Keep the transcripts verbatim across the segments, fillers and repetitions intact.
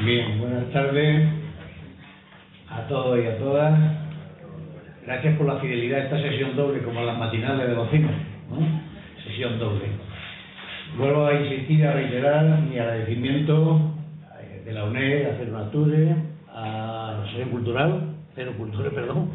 Bien, buenas tardes a todos y a todas. Gracias por la fidelidad a esta sesión doble, como las matinales de los cines, ¿no? Sesión doble. Vuelvo a insistir y a reiterar mi agradecimiento de la UNED, a Cero Nature, a la Asociación Cultural, Cero Cultura, perdón,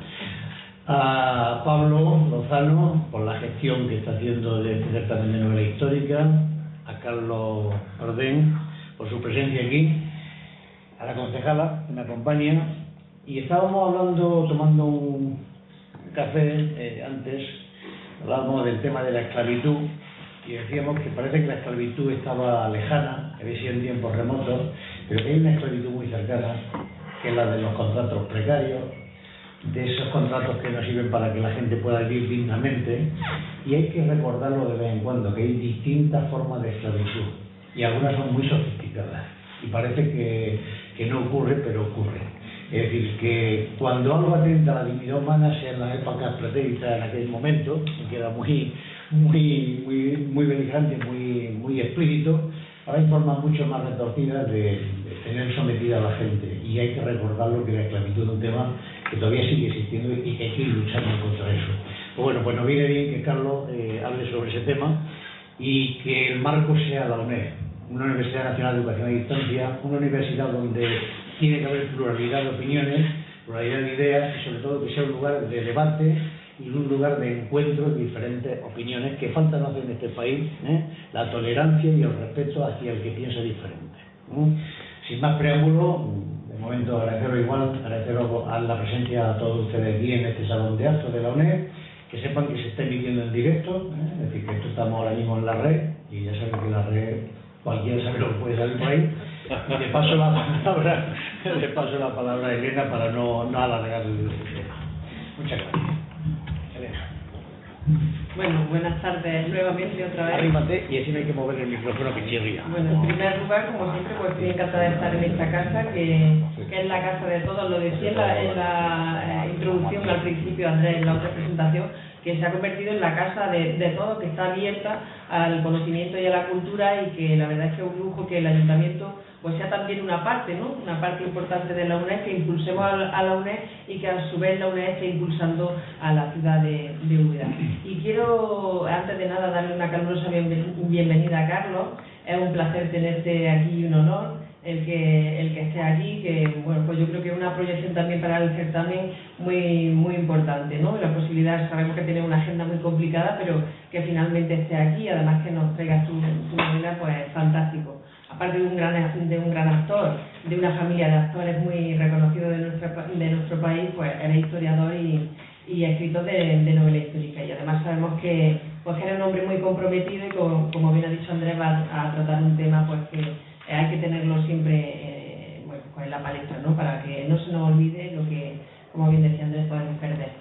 a Pablo Lozano por la gestión que está haciendo de este certamen de novela histórica, a Carlos Ordén por su presencia aquí, a la concejala que me acompaña, y estábamos hablando, tomando un café eh, antes, hablábamos del tema de la esclavitud y decíamos que parece que la esclavitud estaba lejana, que había sido en tiempos remotos, pero que hay una esclavitud muy cercana, que es la de los contratos precarios, de esos contratos que no sirven para que la gente pueda vivir dignamente, y hay que recordarlo de vez en cuando, que hay distintas formas de esclavitud y algunas son muy sofisticadas y parece que, que no ocurre, pero ocurre. Es decir, que cuando algo atenta a la dignidad humana, sea en las épocas pretéritas, en aquel momento, que era muy, muy, muy, muy beligerante, muy, muy explícito, ahora hay formas mucho más retorcidas de, de tener sometida a la gente, y hay que recordarlo, que la esclavitud es un tema que todavía sigue existiendo y que hay que ir luchando contra eso. Pues bueno, pues nos viene bien que Carlos eh, hable sobre ese tema y que el marco sea la UNED, una Universidad Nacional de Educación a Distancia, una universidad donde tiene que haber pluralidad de opiniones, pluralidad de ideas y sobre todo que sea un lugar de debate y un lugar de encuentro de diferentes opiniones que falta no hacer en este país, ¿eh? La tolerancia y el respeto hacia el que piensa diferente. ¿eh? Sin más preámbulo, de momento agradeceros igual, agradeceros a la presencia a todos ustedes aquí en este salón de actos de la UNED, que sepan que se está emitiendo en directo, ¿eh? Es decir, que esto estamos ahora mismo en la red, y ya saben que la red, cualquiera sabe lo que puede salir por ahí. Y le paso la palabra, le paso la palabra a Elena para no, no alargar el tema. Muchas gracias. Elena. Bueno, buenas tardes nuevamente otra vez. Arrímate y así no hay que mover el micrófono que chirría. Bueno, en primer lugar, como siempre, pues estoy encantada de estar en esta casa, que, que es la casa de todos. Lo decía en la, en la eh, introducción al principio, Andrés, en la otra presentación, que se ha convertido en la casa de, de todos, que está abierta al conocimiento y a la cultura, y que la verdad es que es un lujo que el ayuntamiento pues sea también una parte, ¿no? Una parte importante de la UNED, que impulsemos a la UNED y que a su vez la UNED esté impulsando a la ciudad de, de Úbeda. Y quiero, antes de nada, darle una calurosa bienvenida a Carlos. Es un placer tenerte aquí y un honor el que, el que esté aquí, que bueno, pues yo creo que es una proyección también para el certamen muy, muy importante, ¿no? La posibilidad, sabemos que tiene una agenda muy complicada, pero que finalmente esté aquí, además que nos traigas tu, tu novela, pues fantástico. Aparte de un gran de un gran actor, de una familia de actores muy reconocidos de nuestro, de nuestro país, pues eres historiador y, y escritor de, de novela histórica. Y además sabemos que, pues, que eres un hombre muy comprometido y, como, como bien ha dicho Andrés, va a tratar un tema pues que hay que tenerlo siempre eh, bueno, pues en la palestra, ¿no? Para que no se nos olvide lo que, como bien decía Andrés, podemos perder.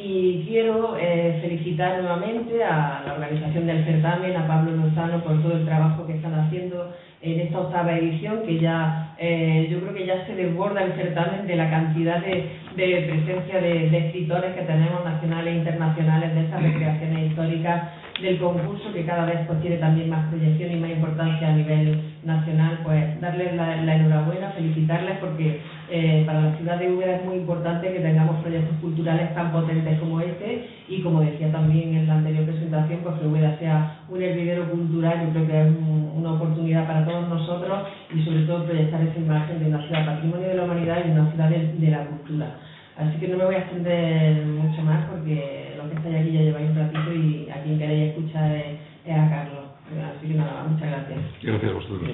Y quiero eh, felicitar nuevamente a la organización del certamen, a Pablo Lozano, por todo el trabajo que están haciendo en esta octava edición, que ya eh, yo creo que ya se desborda el certamen de la cantidad de, de presencia de, de escritores que tenemos, nacionales e internacionales, de estas recreaciones históricas del concurso, que cada vez pues tiene también más proyección y más importancia a nivel nacional. Pues darles la, la enhorabuena, felicitarles, porque eh, para la ciudad de Úbeda es muy importante que tengamos proyectos culturales tan potentes como este, y como decía también en la anterior presentación, pues que Úbeda sea un hervidero cultural. Yo creo que es un, una oportunidad para todos nosotros, y sobre todo proyectar esa imagen de una ciudad patrimonio de la humanidad y una ciudad de, de la cultura. Así que no me voy a extender mucho más, porque los que estáis aquí ya lleváis un ratito y a quien queréis escuchar es, es a Carlos. Así que nada, muchas gracias. Gracias a vosotros.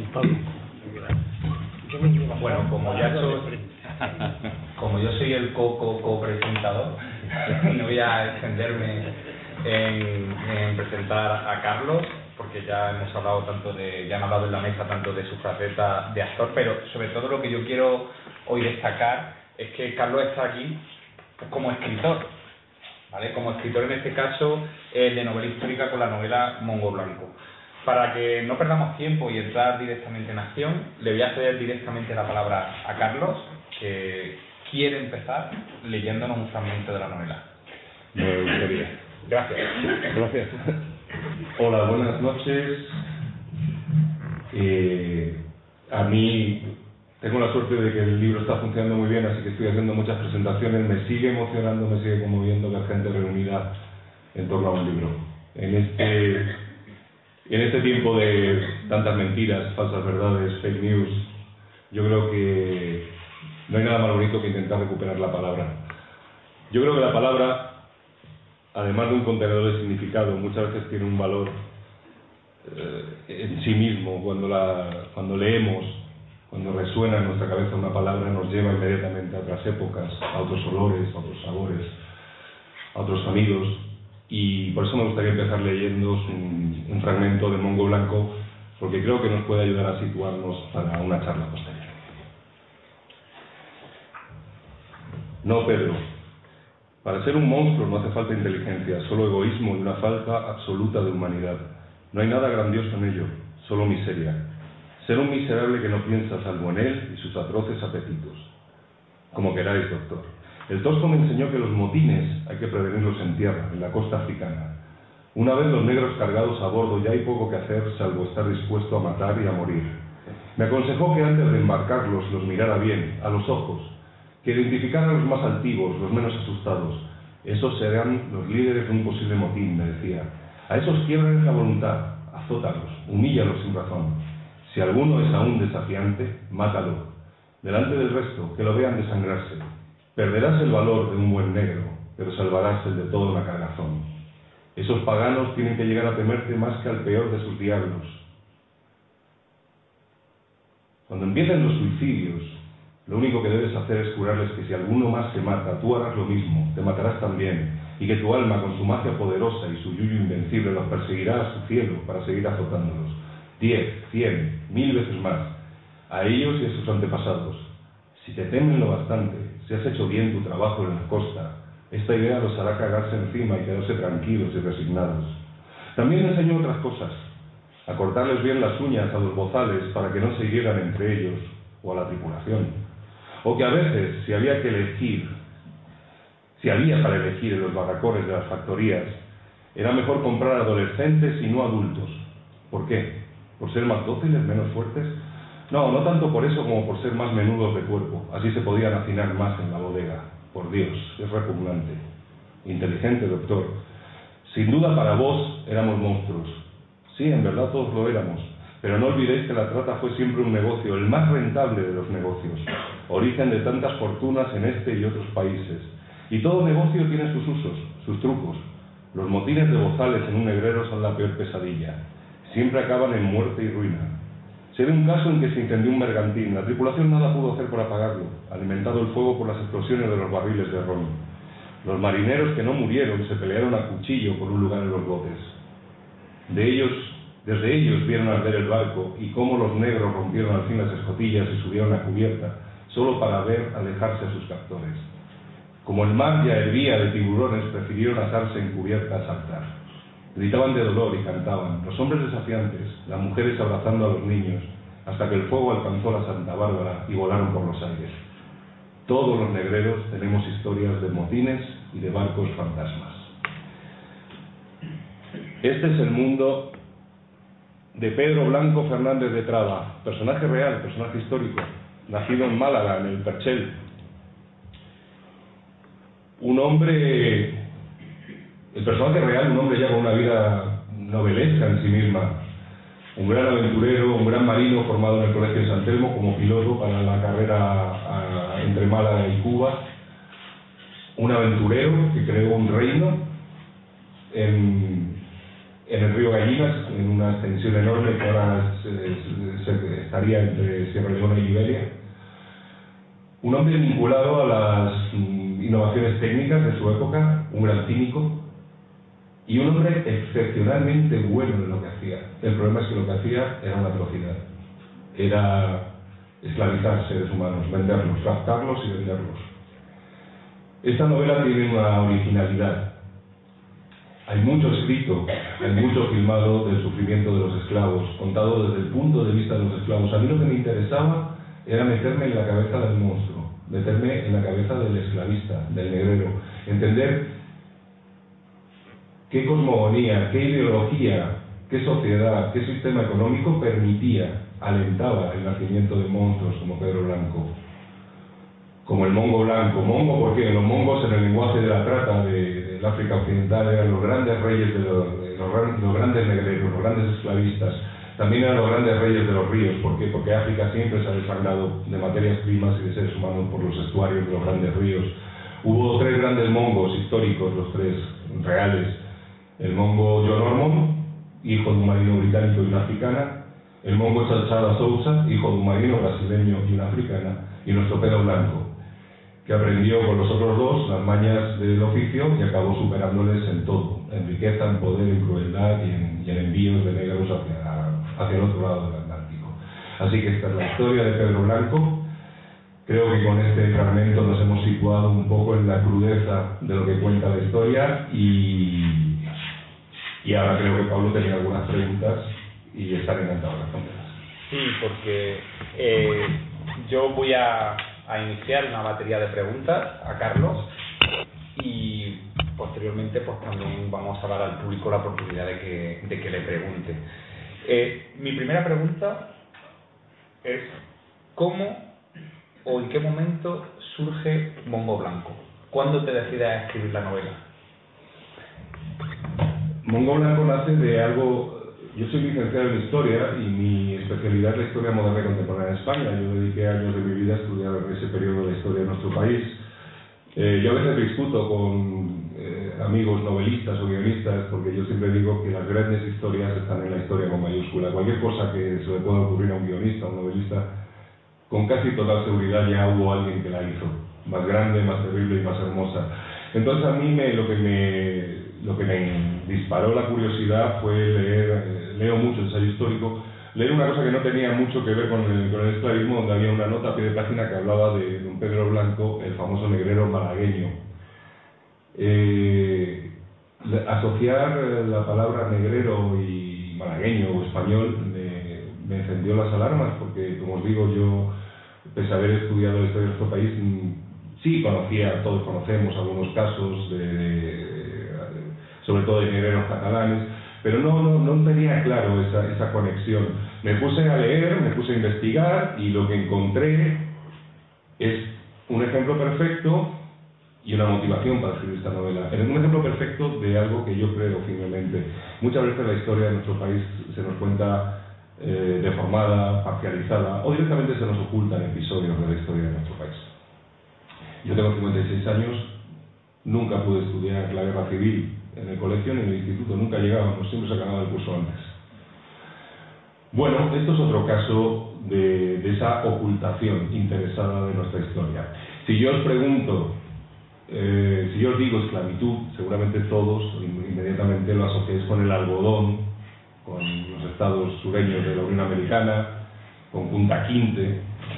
Bueno, como ya soy, como yo soy el co-co-co-presentador, no voy a extenderme en, en presentar a Carlos, porque ya hemos hablado tanto de, ya han hablado en la mesa tanto de su faceta de actor, pero sobre todo lo que yo quiero hoy destacar es que Carlos está aquí como escritor, ¿vale? Como escritor, en este caso eh, de novela histórica, con la novela Mongo Blanco. Para que no perdamos tiempo y entrar directamente en acción, le voy a ceder directamente la palabra a Carlos, que quiere empezar leyéndonos un fragmento de la novela. Me gustaría. Gracias. Gracias. Hola, buenas noches. Eh, a mí tengo la suerte de que el libro está funcionando muy bien, así que estoy haciendo muchas presentaciones. Me sigue emocionando, me sigue conmoviendo ver gente reunida en torno a un libro. En este, en este tiempo de tantas mentiras, falsas verdades, fake news, yo creo que no hay nada más bonito que intentar recuperar la palabra. Yo creo que la palabra, además de un contenedor de significado, muchas veces tiene un valor eh, en sí mismo. Cuando, la, cuando leemos, cuando resuena en nuestra cabeza una palabra, nos lleva inmediatamente a otras épocas, a otros olores, a otros sabores, a otros amigos. Y por eso me gustaría empezar leyendo un, un fragmento de Mongo Blanco, porque creo que nos puede ayudar a situarnos para una charla posterior. No, Pedro. Para ser un monstruo no hace falta inteligencia, solo egoísmo y una falta absoluta de humanidad. No hay nada grandioso en ello, solo miseria. Ser un miserable que no piensa salvo en él y sus atroces apetitos. Como queráis, doctor. El tosco me enseñó que los motines hay que prevenirlos en tierra, en la costa africana. Una vez los negros cargados a bordo ya hay poco que hacer salvo estar dispuesto a matar y a morir. Me aconsejó que antes de embarcarlos los mirara bien, a los ojos, que identificaran a los más altivos, los menos asustados. Esos serán los líderes de un posible motín, me decía. A esos quiebren la voluntad, azótalos, humíllalos sin razón. Si alguno es aún desafiante, mátalo. Delante del resto, que lo vean desangrarse. Perderás el valor de un buen negro, pero salvarás el de toda una cargazón. Esos paganos tienen que llegar a temerte más que al peor de sus diablos. Cuando empiecen los suicidios, lo único que debes hacer es jurarles que si alguno más se mata, tú harás lo mismo, te matarás también, y que tu alma, con su magia poderosa y su yuyu invencible, los perseguirá a su cielo para seguir azotándolos. Diez, cien, mil veces más, a ellos y a sus antepasados. Si te temen lo bastante, si has hecho bien tu trabajo en la costa, esta idea los hará cagarse encima y quedarse tranquilos y resignados. También enseñó otras cosas, a cortarles bien las uñas a los bozales para que no se hirieran entre ellos o a la tripulación. O que a veces, si había que elegir, si había para elegir en los barracones de las factorías, era mejor comprar adolescentes y no adultos. ¿Por qué? ¿Por ser más dóciles, menos fuertes? No, no tanto por eso como por ser más menudos de cuerpo. Así se podían hacinar más en la bodega. Por Dios, es repugnante. Inteligente, doctor. Sin duda para vos éramos monstruos. Sí, en verdad todos lo éramos. Pero no olvidéis que la trata fue siempre un negocio, el más rentable de los negocios, origen de tantas fortunas en este y otros países. Y todo negocio tiene sus usos, sus trucos. Los motines de bozales en un negrero son la peor pesadilla. Siempre acaban en muerte y ruina. Se ve un caso en que se incendió un bergantín. La tripulación nada pudo hacer por apagarlo, alimentado el fuego por las explosiones de los barriles de ron. Los marineros que no murieron se pelearon a cuchillo por un lugar en los botes. De ellos... Desde ellos vieron arder el barco y cómo los negros rompieron al fin las escotillas y subieron a cubierta, solo para ver alejarse a sus captores. Como el mar ya hervía de tiburones, prefirieron asarse en cubierta a saltar. Gritaban de dolor y cantaban, los hombres desafiantes, las mujeres abrazando a los niños, hasta que el fuego alcanzó la Santa Bárbara y volaron por los aires. Todos los negreros tenemos historias de motines y de barcos fantasmas. Este es el mundo de Pedro Blanco Fernández de Traba, personaje real, personaje histórico, nacido en Málaga, en el Perchel. Un hombre, el personaje real, un hombre ya con una vida novelesca en sí misma, un gran aventurero, un gran marino formado en el Colegio de San Telmo como piloto para la carrera a, entre Málaga y Cuba, un aventurero que creó un reino en en el río Gallinas, en una extensión enorme que ahora se, se, se, estaría entre Sierra Leona y Liberia. Un hombre vinculado a las innovaciones técnicas de su época, un gran cínico, y un hombre excepcionalmente bueno en lo que hacía. El problema es que lo que hacía era una atrocidad. Era esclavizar seres humanos, venderlos, raptarlos y venderlos. Esta novela tiene una originalidad. Hay mucho escrito, hay mucho filmado del sufrimiento de los esclavos, contado desde el punto de vista de los esclavos. A mí lo que me interesaba era meterme en la cabeza del monstruo, meterme en la cabeza del esclavista, del negrero, entender qué cosmogonía, qué ideología qué sociedad, qué sistema económico permitía, alentaba el nacimiento de monstruos como Pedro Blanco, como el mongo blanco. Mongo porque los mongos en el lenguaje de la trata de, del África Occidental eran los grandes reyes de los, de los, los grandes negreros, los grandes esclavistas. También eran los grandes reyes de los ríos. ¿Por qué? Porque África siempre se ha desangrado de materias primas y de seres humanos por los estuarios de los grandes ríos. Hubo tres grandes mongos históricos, los tres reales. El mongo John Ormond, hijo de un marino británico y una africana. El mongo Chalchada Sousa, hijo de un marino brasileño y una africana. Y nuestro Pedro Blanco, que aprendió con los otros dos las mañas del oficio y acabó superándoles en todo, en riqueza, en poder, en crueldad y en, y en envíos de negros hacia, hacia el otro lado del Atlántico. Así que esta es la historia de Pedro Blanco. Creo que con este fragmento nos hemos situado un poco en la crudeza de lo que cuenta la historia y, y ahora creo que Pablo tenía algunas preguntas y estaré encantado de responderlas. Sí, porque eh, yo voy a, a iniciar una batería de preguntas a Carlos y posteriormente pues también vamos a dar al público la oportunidad de que, de que le pregunte. Eh, mi primera pregunta es ¿cómo o en qué momento surge Mongo Blanco? ¿Cuándo te decides a escribir la novela? Mongo Blanco nace de algo. Yo soy licenciado en Historia y mi especialidad es la historia moderna y contemporánea en España. Yo dediqué años de mi vida a estudiar ese periodo de la historia de nuestro país. Eh, yo a veces discuto con eh, amigos novelistas o guionistas porque yo siempre digo que las grandes historias están en la historia con mayúscula. Cualquier cosa que se le pueda ocurrir a un guionista o un novelista, con casi total seguridad ya hubo alguien que la hizo, más grande, más terrible y más hermosa. Entonces a mí me, lo que me lo que me disparó la curiosidad fue leer, eh, leo mucho ensayo histórico, leer una cosa que no tenía mucho que ver con el, con el esclavismo, donde había una nota a pie de página que hablaba de don Pedro Blanco, el famoso negrero malagueño. Eh, asociar la palabra negrero y malagueño o español me, me encendió las alarmas, porque como os digo, yo, pese a haber estudiado la historia de nuestro país, sí conocía, todos conocemos algunos casos de, de sobre todo de negreros catalanes, pero no, no, no tenía claro esa, esa conexión. Me puse a leer, me puse a investigar y lo que encontré es un ejemplo perfecto y una motivación para escribir esta novela. Es un ejemplo perfecto de algo que yo creo firmemente. Muchas veces la historia de nuestro país se nos cuenta eh, deformada, parcializada, o directamente se nos ocultan episodios de la historia de nuestro país. Yo tengo cincuenta y seis años, nunca pude estudiar la guerra civil en el colegio ni en el instituto, nunca llegábamos, siempre se acababa el curso antes. Bueno, esto es otro caso de, de esa ocultación interesada de nuestra historia. Si yo os pregunto, eh, si yo os digo esclavitud, seguramente todos inmediatamente lo asociáis con el algodón, con los estados sureños de la Unión Americana, con Punta Quinte.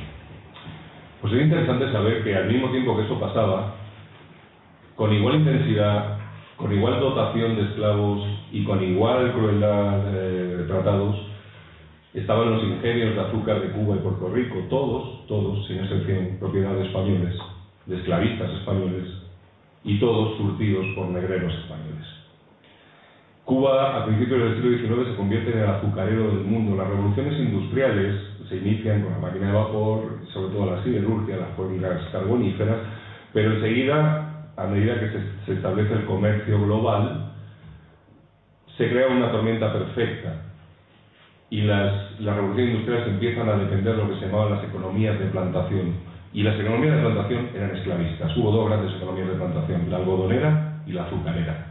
Pues es interesante saber que al mismo tiempo que eso pasaba, con igual intensidad, con igual dotación de esclavos y con igual crueldad eh, de tratados, estaban los ingenios de azúcar de Cuba y Puerto Rico, todos, todos, sin excepción, propiedad de españoles, de esclavistas españoles, y todos surtidos por negreros españoles. Cuba, a principios del siglo diecinueve, se convierte en el azucarero del mundo. Las revoluciones industriales se inician con la máquina de vapor, sobre todo la siderurgia, las cuencas carboníferas, pero enseguida, a medida que se, se establece el comercio global, se crea una tormenta perfecta y las, las revoluciones industriales empiezan a depender de lo que se llamaban las economías de plantación. Y las economías de plantación eran esclavistas. Hubo dos grandes economías de plantación, la algodonera y la azucarera.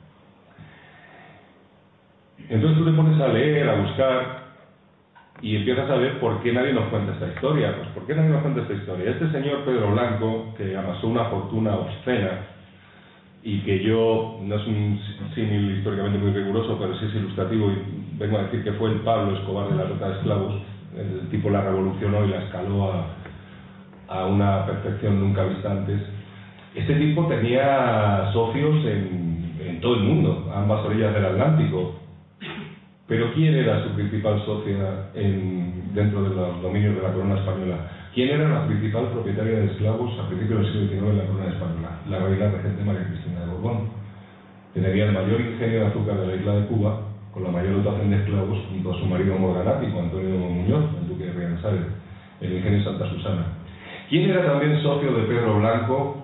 Entonces tú te pones a leer, a buscar y empiezas a ver por qué nadie nos cuenta esta historia. Pues ¿por qué nadie nos cuenta esta historia? Este señor Pedro Blanco, que amasó una fortuna obscena y que yo, no es un símil históricamente muy riguroso, pero sí es ilustrativo y vengo a decir que fue el Pablo Escobar de la trata de esclavos. El tipo la revolucionó y la escaló a, a una perfección nunca vista antes. Este tipo tenía socios en, en todo el mundo, a ambas orillas del Atlántico. Pero ¿quién era su principal socia en, dentro de los dominios de la corona española? ¿Quién era la principal propietaria de esclavos a principios del siglo diecinueve en la corona española? La reina regente María Cristina de Borbón. Tenía el mayor ingenio de azúcar de la isla de Cuba con la mayor dotación de esclavos, junto a su marido morganático, Antonio Muñoz, el duque de Rianzares, el ingenio Santa Susana. ¿Quién era también socio de Pedro Blanco?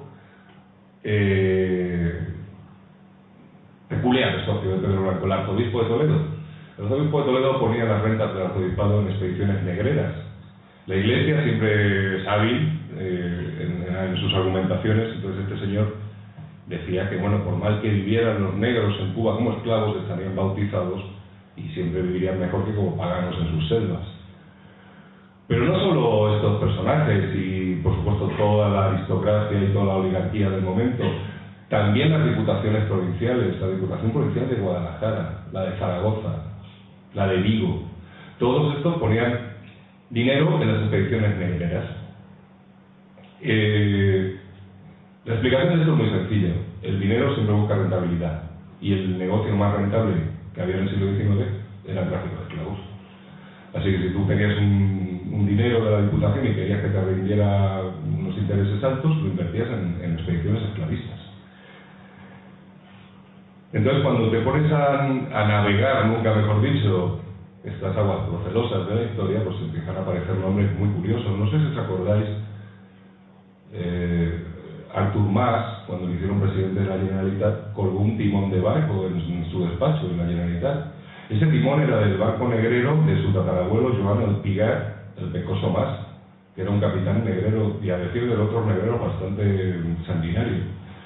Eh, peculiar socio de Pedro Blanco, el arzobispo de Toledo. El arzobispo de Toledo ponía las rentas del arzobispado en expediciones negreras. La Iglesia siempre es hábil eh, en, en sus argumentaciones, entonces este señor decía que, bueno, por mal que vivieran los negros en Cuba como esclavos, estarían bautizados y siempre vivirían mejor que como paganos en sus selvas. Pero no solo estos personajes y, por supuesto, toda la aristocracia y toda la oligarquía del momento, también las diputaciones provinciales, la Diputación Provincial de Guadalajara, la de Zaragoza, la de Vigo, todos estos ponían dinero en las expediciones negreras. Eh, la explicación de esto es muy sencilla. El dinero siempre busca rentabilidad, y el negocio más rentable que había en el siglo diecinueve era el tráfico de esclavos. Así que si tú tenías un, un dinero de la Diputación y querías que te rindiera unos intereses altos, lo invertías en, en expediciones esclavistas. Entonces, cuando te pones a, a navegar, nunca mejor dicho, estas aguas procelosas de la historia, pues empiezan a aparecer nombres muy curiosos. No sé si os acordáis, eh, Artur Mas, cuando le hicieron presidente de la Generalitat, colgó un timón de barco en, en su despacho, en la Generalitat. Ese timón era del barco negrero de su tatarabuelo Joan el Pigar, el Pecoso Mas, que era un capitán negrero, y a decir del otro negrero bastante sanguinario.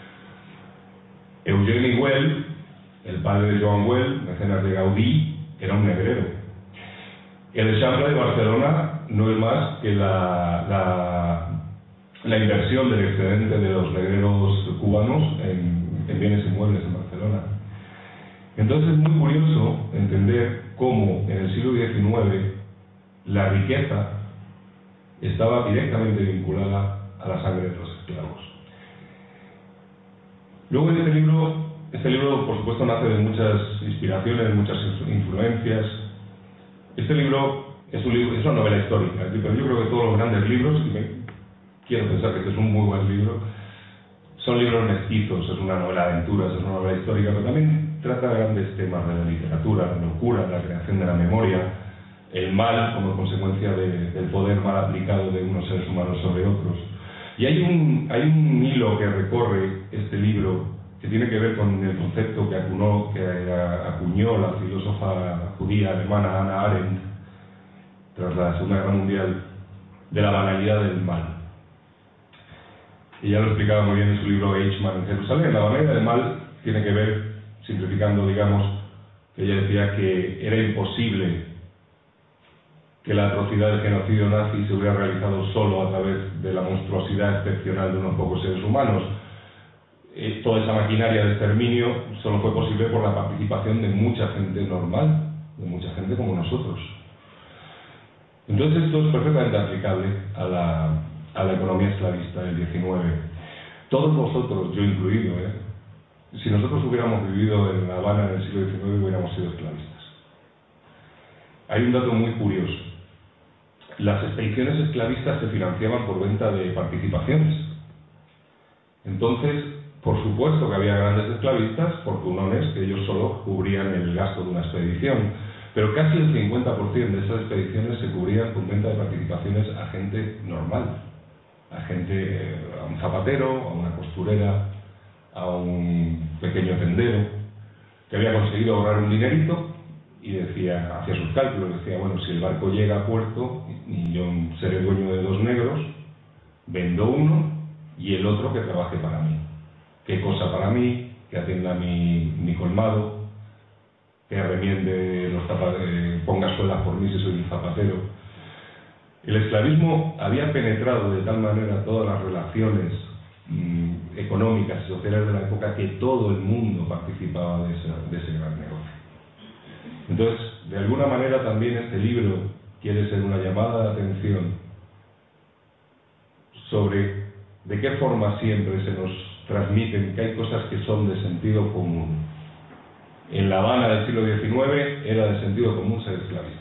Eugeni Güell, el padre de Joan Güell, mecenas de Gaudí, era un negrero. El Eixample de Barcelona no es más que la, la, la inversión del excedente de los negreros cubanos en, en bienes inmuebles en Barcelona. Entonces es muy curioso entender cómo en el siglo diecinueve la riqueza estaba directamente vinculada a la sangre de los esclavos. Luego en este libro, este libro por supuesto nace de muchas inspiraciones, muchas influencias. Este libro es, un libro, es una novela histórica, pero yo creo que todos los grandes libros, y me, quiero pensar que este es un muy buen libro, son libros mestizos, es una novela de aventuras, es una novela histórica, pero también trata grandes temas de la literatura, la locura, la creación de la memoria, el mal como consecuencia de, del poder mal aplicado de unos seres humanos sobre otros. Y hay un, hay un hilo que recorre este libro que tiene que ver con el concepto que acuñó, que acuñó la filósofa judía alemana Hannah Arendt tras la Segunda Guerra Mundial, de la banalidad del mal. Ella lo explicaba muy bien en su libro Eichmann en Jerusalén. La banalidad del mal tiene que ver, simplificando, digamos, que ella decía que era imposible que la atrocidad del genocidio nazi se hubiera realizado solo a través de la monstruosidad excepcional de unos pocos seres humanos. Eh, toda esa maquinaria de exterminio solo fue posible por la participación de mucha gente normal, de mucha gente como nosotros. Entonces esto es perfectamente aplicable a la, a la economía esclavista del diecinueve. Todos vosotros, yo incluido, ¿eh? si nosotros hubiéramos vivido en La Habana en el siglo diecinueve, hubiéramos sido esclavistas. Hay un dato muy curioso. Las expediciones esclavistas se financiaban por venta de participaciones. Entonces, por supuesto que había grandes esclavistas, fortunones, que ellos solo cubrían el gasto de una expedición. Pero casi el cincuenta por ciento de esas expediciones se cubrían con venta de participaciones a gente normal. A gente, a un zapatero, a una costurera, a un pequeño tendero, que había conseguido ahorrar un dinerito y decía, hacía sus cálculos, decía, bueno, si el barco llega a puerto y yo seré dueño de dos negros, vendo uno y el otro que trabaje para mí. ¿Qué cosa para mí? Que atienda mi, mi colmado, que remiende los zapatos, ponga suelas por mí si soy un zapatero. El esclavismo había penetrado de tal manera todas las relaciones mmm, económicas y sociales de la época que todo el mundo participaba de ese, de ese gran negocio. Entonces, de alguna manera también este libro quiere ser una llamada de atención sobre de qué forma siempre se nos transmiten que hay cosas que son de sentido común. En La Habana del siglo diecinueve era de sentido común ser esclavista.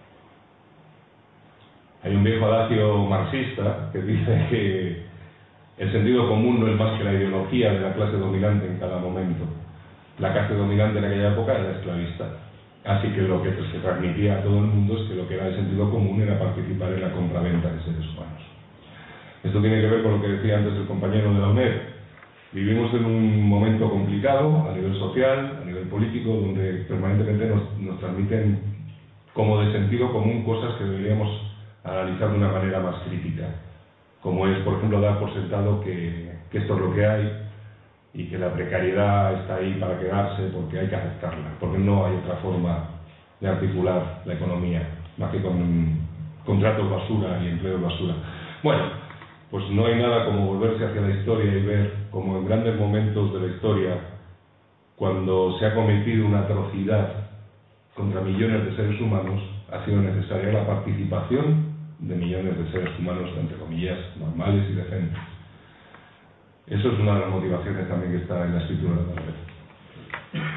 Hay un viejo adagio marxista que dice que el sentido común no es más que la ideología de la clase dominante en cada momento. La clase dominante en aquella época era esclavista. Así que lo que se transmitía a todo el mundo es que lo que era de sentido común era participar en la compraventa de seres humanos. Esto tiene que ver con lo que decía antes el compañero de la UNED. Vivimos en un momento complicado a nivel social, a nivel político, donde permanentemente nos, nos transmiten como de sentido común cosas que deberíamos analizar de una manera más crítica, como es, por ejemplo, dar por sentado que, que esto es lo que hay y que la precariedad está ahí para quedarse porque hay que aceptarla, porque no hay otra forma de articular la economía más que con contratos basura y empleos basura. Bueno, pues no hay nada como volverse hacia la historia y ver como en grandes momentos de la historia, cuando se ha cometido una atrocidad contra millones de seres humanos, ha sido necesaria la participación de millones de seres humanos, entre comillas, normales y decentes. Eso es una de las motivaciones también que está en la escritura de la novela.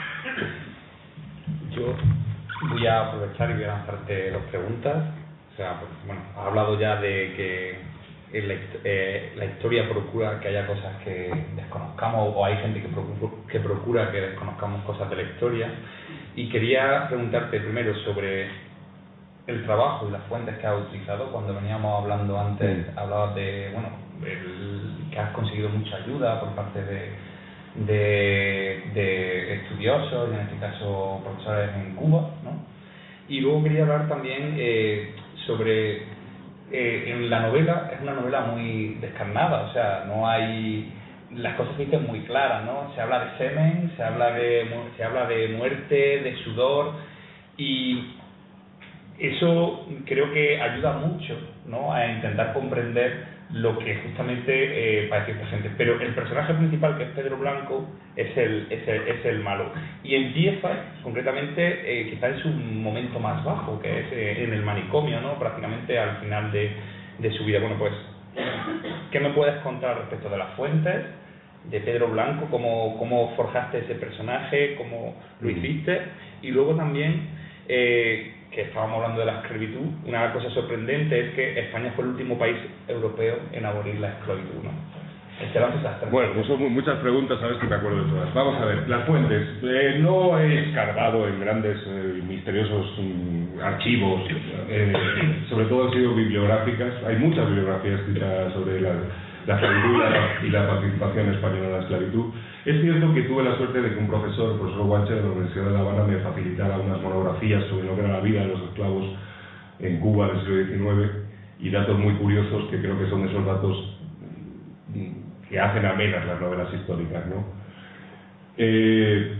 Yo voy a aprovechar y voy a lanzarte dos preguntas. O sea, pues, bueno, has hablado ya de que la, eh, la historia procura que haya cosas que desconozcamos, o hay gente que procura, que procura que desconozcamos cosas de la historia. Y quería preguntarte primero sobre el trabajo y las fuentes que has utilizado. Cuando veníamos hablando antes, hablabas de, bueno, el, que has conseguido mucha ayuda por parte de, de, de estudiosos, y en este caso profesores en Cuba, ¿no? Y luego quería hablar también eh, sobre, eh, en la novela, es una novela muy descarnada, o sea, no hay, las cosas se dicen muy claras, ¿no? Se habla de semen, se habla de, se habla de muerte, de sudor, y eso creo que ayuda mucho, ¿no?, a intentar comprender lo que justamente eh, parece esta gente. Pero el personaje principal, que es Pedro Blanco, es el, es el, es el malo. Y empieza, concretamente, eh, quizá en su momento más bajo, que es eh, en el manicomio, ¿no?, prácticamente al final de, de su vida. Bueno, pues, ¿qué me puedes contar respecto de las fuentes de Pedro Blanco? ¿Cómo, cómo forjaste ese personaje? ¿Cómo lo hiciste? Y luego también, eh, que estábamos hablando de la esclavitud, una cosa sorprendente es que España fue el último país europeo en abolir la esclavitud, ¿no? Bueno, pues son muchas preguntas, sabes que me acuerdo de todas. Vamos a ver, las fuentes. Eh, no he escarbado en grandes, eh, misteriosos um, archivos, eh, sobre todo han sido bibliográficas. Hay muchas bibliografías escritas sobre la, la esclavitud y la, y la participación española en la esclavitud. Es cierto que tuve la suerte de que un profesor, el profesor Guanche de la Universidad de La Habana, me facilitara unas monografías sobre lo que era la vida de los esclavos en Cuba en el siglo diecinueve, y datos muy curiosos que creo que son esos datos que hacen amenas las novelas históricas, ¿no? Eh,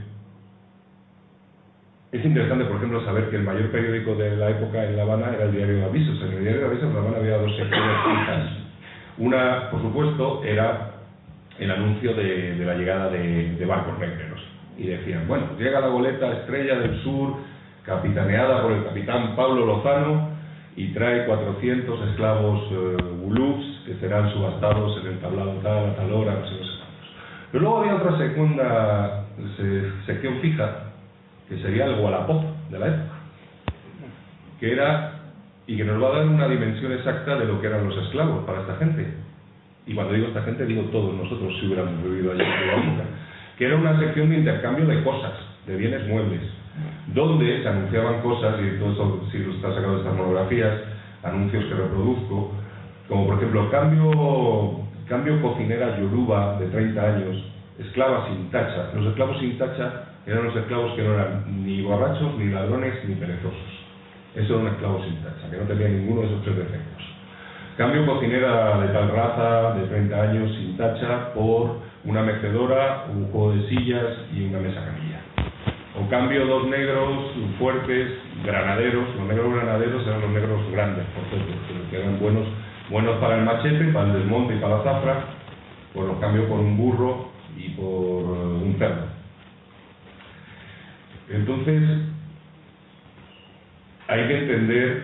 es interesante, por ejemplo, saber que el mayor periódico de la época en La Habana era el Diario de Avisos. En el Diario de Avisos en La Habana había dos secciones fijas. Una, por supuesto, era el anuncio de, de la llegada de, de barcos negreros. Y decían, bueno, llega la goleta Estrella del Sur, capitaneada por el capitán Pablo Lozano, y trae cuatrocientos esclavos eh, gulufs que serán subastados en el tablado tal, a tal hora, no sé, no sé cuántos. Pero luego había otra segunda se, sección fija, que sería el Wallapop de la época, que era, y que nos va a dar una dimensión exacta de lo que eran los esclavos para esta gente. Y cuando digo esta gente, digo todos nosotros si hubiéramos vivido allí en la época, que era una sección de intercambio de cosas, de bienes muebles, donde se anunciaban cosas, y todo eso si lo está sacado de estas monografías, anuncios que reproduzco, como por ejemplo, cambio, cambio cocinera yoruba de treinta años, esclava sin tacha. Los esclavos sin tacha eran los esclavos que no eran ni borrachos, ni ladrones, ni perezosos. Eso era un esclavo sin tacha, que no tenía ninguno de esos tres defectos. Cambio cocinera de tal raza, de treinta años, sin tacha, por una mecedora, un juego de sillas y una mesa camilla. O cambio dos negros fuertes, granaderos. Los negros granaderos eran los negros grandes, por cierto, que eran buenos, buenos para el machete, para el desmonte y para la zafra. Pues los cambio por un burro y por un cerdo. Entonces, hay que entender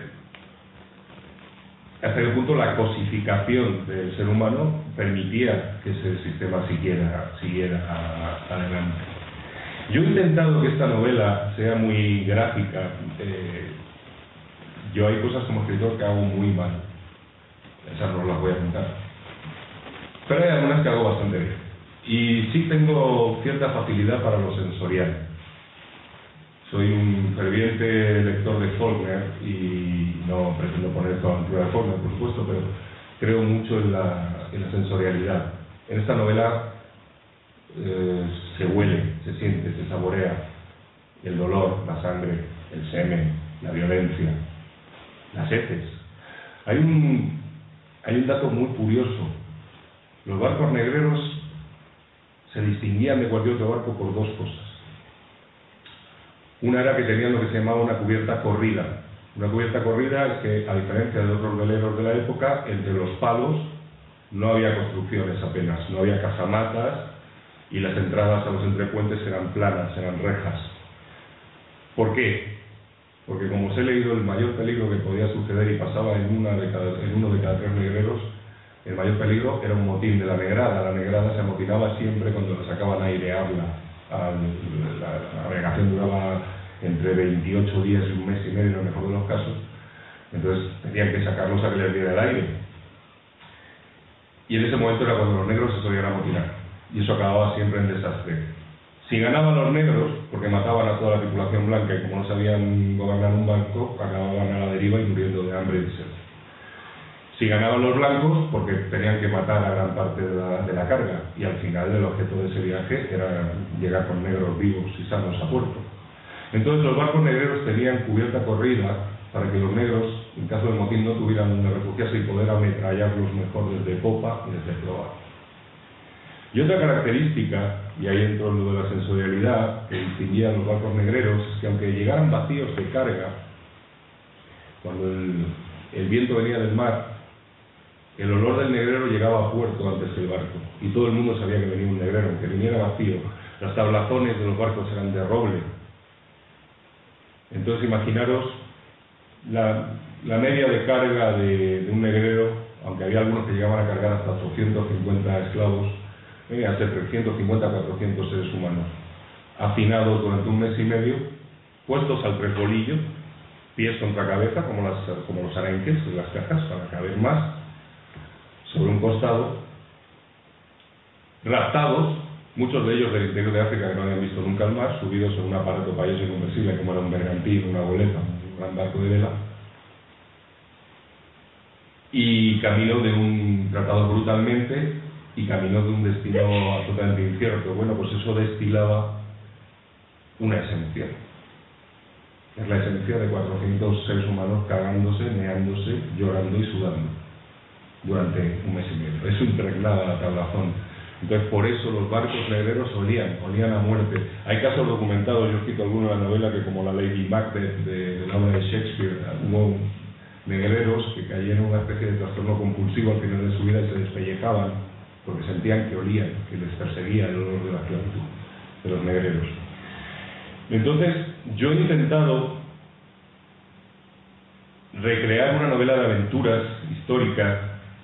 hasta qué punto la cosificación del ser humano permitía que ese sistema siguiera, siguiera adelante. Yo he intentado que esta novela sea muy gráfica. Eh, yo hay cosas como escritor que hago muy mal. Esas no las voy a contar. Pero hay algunas que hago bastante bien. Y sí tengo cierta facilidad para lo sensorial. Soy un ferviente lector de Faulkner y no pretendo poner toda la aventura de Faulkner, por supuesto, pero creo mucho en la, en la sensorialidad. En esta novela eh, se huele, se siente, se saborea el dolor, la sangre, el semen, la violencia, las heces. Hay un, hay un dato muy curioso. Los barcos negreros se distinguían de cualquier otro barco por dos cosas. Una era que tenían lo que se llamaba una cubierta corrida. Una cubierta corrida es que, a diferencia de otros veleros de la época, entre los palos no había construcciones apenas, no había casamatas y las entradas a los entrepuentes eran planas, eran rejas. ¿Por qué? Porque como os he leído, el mayor peligro que podía suceder y pasaba en, una de cada, en uno de cada tres negreros, el mayor peligro era un motín de la negrada. La negrada se amotinaba siempre cuando le sacaban a airearla. La, la navegación duraba entre veintiocho días y un mes y medio en el mejor de los casos, entonces tenían que sacarlos a que les diera el aire, y en ese momento era cuando los negros se solían amotinar, y eso acababa siempre en desastre. Si ganaban los negros, porque mataban a toda la tripulación blanca y como no sabían gobernar un barco, acababan a la deriva y muriendo de hambre y de sed. Si ganaban los blancos, porque tenían que matar a gran parte de la, de la carga, y al final el objeto de ese viaje era llegar con negros vivos y sanos a puerto. Entonces los barcos negreros tenían cubierta corrida para que los negros, en caso de motín, no tuvieran donde refugiarse y poder ametrallarlos mejor desde popa y desde proa. Y otra característica, y ahí entro en lo de la sensorialidad, que distinguía a los barcos negreros, es que aunque llegaran vacíos de carga, cuando el, el viento venía del mar, el olor del negrero llegaba a puerto antes que el barco, y todo el mundo sabía que venía un negrero, aunque viniera vacío. Los tablazones de los barcos eran de roble. Entonces imaginaros la, la media de carga de, de un negrero, aunque había algunos que llegaban a cargar hasta ochocientos cincuenta esclavos, venía a ser trescientos cincuenta a cuatrocientos seres humanos, hacinados durante un mes y medio, puestos al tresbolillo, pies contra cabeza, como, las, como los arenques de las cajas, para caber más, sobre un costado, raptados, muchos de ellos del interior de África que no habían visto nunca el mar, subidos en un aparato payoso y conversible como era un bergantín, una goleta, un gran barco de vela, y camino de un tratado brutalmente y camino de un destino absolutamente incierto. Bueno, pues eso destilaba una esencia. Es la esencia de cuatrocientos seres humanos cagándose, meándose, llorando y sudando durante un mes y medio. Eso impregnaba la tablazón. Entonces, por eso los barcos negreros olían, olían a muerte. Hay casos documentados, yo cito alguno en la novela, que como la Lady Macbeth de, de la obra de Shakespeare, hubo negreros que cayeron en una especie de trastorno compulsivo al final de su vida y se despellejaban porque sentían que olían, que les perseguía el olor de la esclavitud, de los negreros. Entonces, yo he intentado recrear una novela de aventuras histórica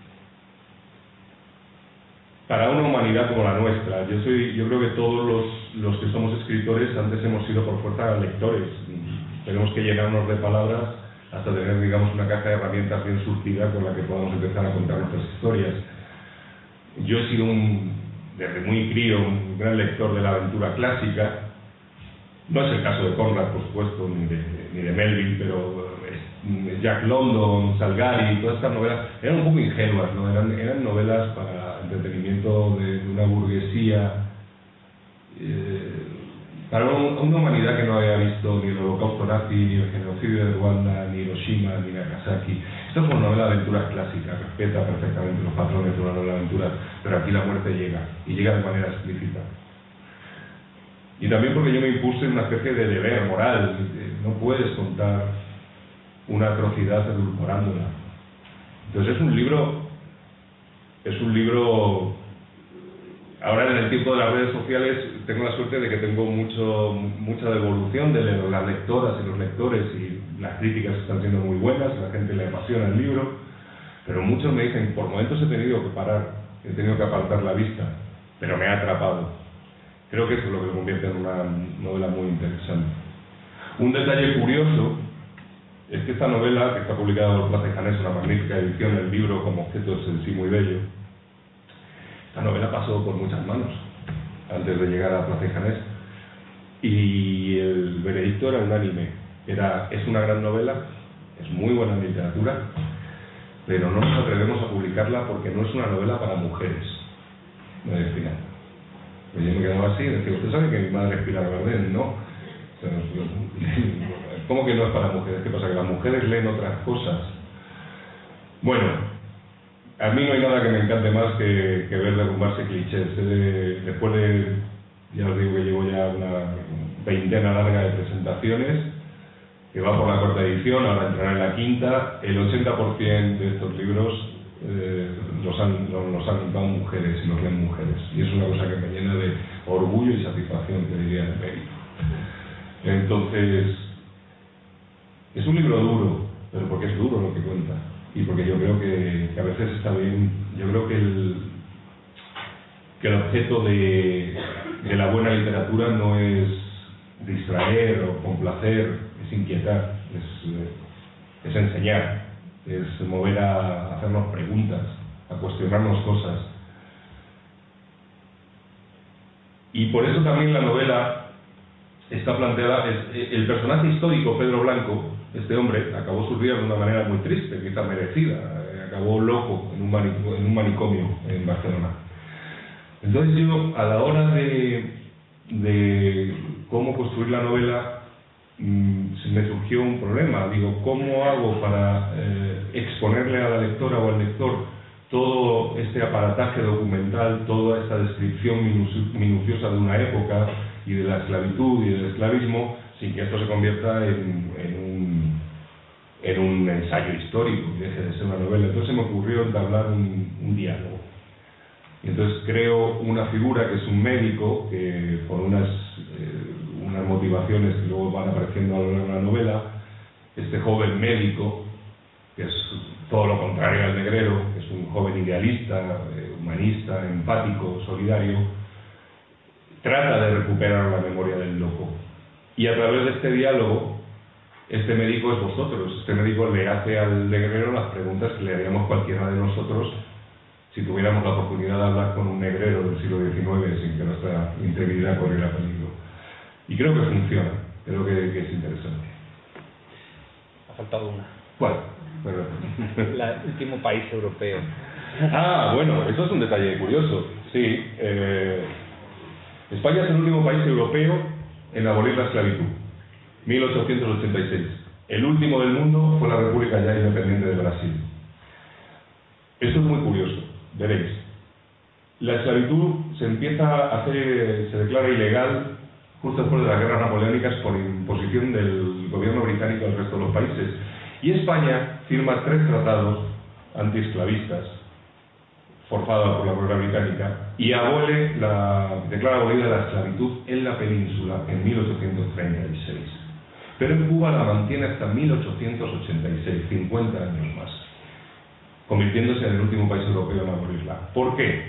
para una humanidad como la nuestra. Yo soy, yo creo que todos los, los que somos escritores antes hemos sido por fuerza lectores. Tenemos que llenarnos de palabras hasta tener, digamos, una caja de herramientas bien surtida con la que podamos empezar a contar nuestras historias. Yo he sido un, desde muy crío, un gran lector de la aventura clásica. No es el caso de Conrad, por supuesto, ni de, ni de Melville, pero Jack London, Salgari, todas estas novelas eran un poco ingenuas, ¿no? Eran, eran novelas para entretenimiento de, de una burguesía, eh, para un, una humanidad que no había visto ni el holocausto nazi, ni el genocidio de Ruanda, ni Hiroshima, ni Nagasaki. Esto es una novela de aventuras clásica, respeta perfectamente los patrones de una novela de aventuras, pero aquí la muerte llega, y llega de manera explícita. Y también porque yo me impuse una especie de deber moral. No puedes contar una atrocidad edulcorándola. Entonces es un libro, es un libro, ahora en el tiempo de las redes sociales tengo la suerte de que tengo mucho, mucha devolución de las lectoras y los lectores, y las críticas están siendo muy buenas, la gente le apasiona el libro, pero muchos me dicen, por momentos he tenido que parar, he tenido que apartar la vista, pero me ha atrapado. Creo que eso es lo que lo convierte en una novela muy interesante. Un detalle curioso es que esta novela, que está publicada por Plaza y Janés, una magnífica edición, el libro como objeto es en sí muy bello, esta novela pasó por muchas manos antes de llegar a Plaza y Janés, y el veredicto era unánime. Era, es una gran novela, es muy buena literatura, pero no nos atrevemos a publicarla porque no es una novela para mujeres. Me decía. Pues yo me quedaba así y decía, ¿usted sabe que mi madre es Pilar Gardén? No. O sea, ¿cómo que no es para mujeres? ¿Qué pasa? ¿Que las mujeres leen otras cosas? Bueno, a mí no hay nada que me encante más que, que ver derrumbarse clichés. Eh, después de, ya os digo que llevo ya una veintena larga de presentaciones, que va por la cuarta edición, ahora entrará en la quinta. El ochenta por ciento de estos libros eh, los han los, los han contado mujeres y los leen mujeres. Y es una cosa que me llena de orgullo y satisfacción, que diría de mérito. Entonces, es un libro duro, pero porque es duro lo que cuenta. Y porque yo creo que, que a veces está bien, yo creo que el, que el objeto de, de la buena literatura no es distraer o complacer, es inquietar, es, es enseñar, es mover a hacernos preguntas, a cuestionarnos cosas. Y por eso también la novela está planteada, es, el personaje histórico, Pedro Blanco, este hombre, acabó su vida de una manera muy triste, quizá merecida, acabó loco en un manicomio, en un manicomio en Barcelona. Entonces yo, a la hora de, de cómo construir la novela, mmm, me surgió un problema. Digo, ¿cómo hago para eh, exponerle a la lectora o al lector todo este aparataje documental, toda esta descripción minu- minuciosa de una época y de la esclavitud y del esclavismo, sin que esto se convierta en, en, un, en un ensayo histórico y deje de ser una novela? Entonces se me ocurrió entablar un, un diálogo. Y entonces creo una figura que es un médico que, por unas, eh, unas motivaciones que luego van apareciendo a lo largo de la novela, este joven médico, que es todo lo contrario al negrero, que es un joven idealista, eh, humanista, empático, solidario, trata de recuperar la memoria del loco. Y a través de este diálogo, este médico es vosotros. Este médico le hace al negrero las preguntas que le haríamos cualquiera de nosotros si tuviéramos la oportunidad de hablar con un negrero del siglo diecinueve sin que nuestra integridad corriera peligro. Y creo que funciona, creo que, que es interesante. Ha faltado una. ¿Cuál? Bueno. El último país europeo. Ah, bueno, eso es un detalle curioso. Sí, eh, España es el último país europeo en abolir la esclavitud, mil ochocientos ochenta y seis. El último del mundo fue la República ya independiente de Brasil. Esto es muy curioso, veréis. La esclavitud se empieza a hacer, se declara ilegal justo después de las guerras napoleónicas por imposición del gobierno británico al resto de los países. Y España firma tres tratados antiesclavistas forzados por la corona británica y abole la, declara abolida la esclavitud en la península en mil ochocientos treinta y seis. Pero en Cuba la mantiene hasta mil ochocientos ochenta y seis, cincuenta años más, convirtiéndose en el último país europeo en abolirla. ¿Por qué?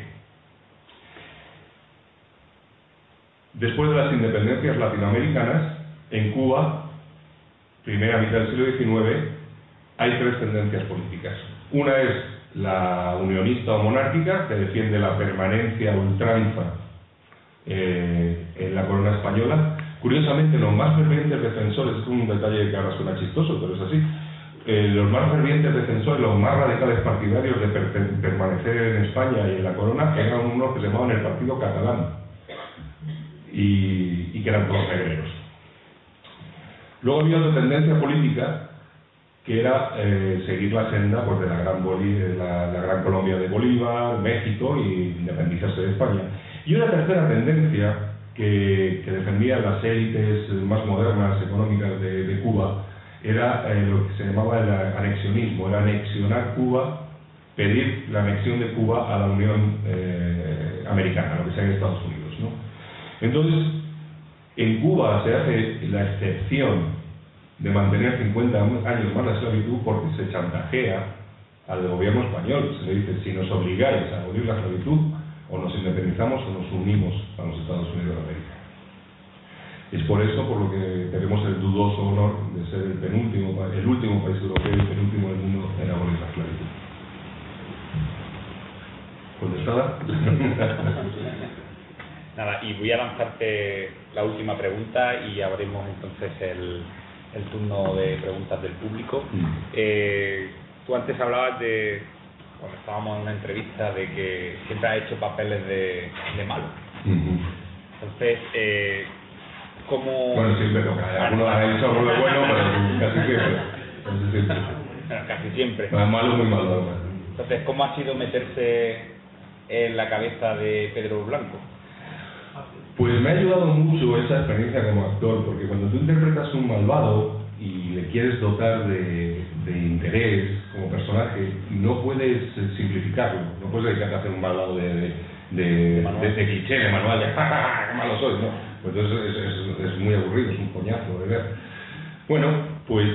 Después de las independencias latinoamericanas, en Cuba, primera mitad del siglo diecinueve, hay tres tendencias políticas. Una es la unionista o monárquica, que defiende la permanencia a ultranza eh, en la corona española. Curiosamente, los más fervientes defensores, es un detalle que ahora suena chistoso, pero es así, eh, los más fervientes defensores, los más radicales partidarios de per per permanecer en España y en la corona, eran unos que se llamaban el Partido Catalán, y, y que eran todos negreros. Luego había otra tendencia política, que era eh, seguir la senda pues, de la gran, Bolí la, la gran Colombia de Bolívar, México, y independizarse de España. Y una tercera tendencia que, que defendía las élites más modernas, económicas de, de Cuba, era eh, lo que se llamaba el anexionismo, era anexionar Cuba, pedir la anexión de Cuba a la Unión eh, Americana, lo que sea en Estados Unidos, ¿no? Entonces, en Cuba se hace la excepción de mantener cincuenta años más la esclavitud porque se chantajea al gobierno español. Se le dice, si nos obligáis a abolir la esclavitud, o nos independizamos o nos unimos a los Estados Unidos de América. Es por eso por lo que tenemos el dudoso honor de ser el penúltimo, el último país europeo y el penúltimo del mundo en abolir la esclavitud. ¿Contestada? Nada, y voy a lanzarte la última pregunta y abrimos entonces el, el turno de preguntas del público. Mm. Eh, tú antes hablabas de, cuando estábamos en una entrevista, de que siempre has hecho papeles de, de malo. Uh-huh. Entonces, eh, ¿cómo...? Bueno, siempre toca. Algunos han hecho algo de bueno, pero casi siempre. Casi siempre. Bueno, casi siempre. Más malo, muy malo. Además. Entonces, ¿cómo ha sido meterse en la cabeza de Pedro Blanco? Pues me ha ayudado mucho esa experiencia como actor, porque cuando tú interpretas un malvado y le quieres dotar de, de interés como personaje, no puedes simplificarlo, no puedes dedicarte a hacer un malvado de, de, de, de, de cliché, de manual, de ¡ja, ja, ja, qué malo soy! ¿No? Pues entonces es, es, es muy aburrido, es un coñazo de ver. Bueno, pues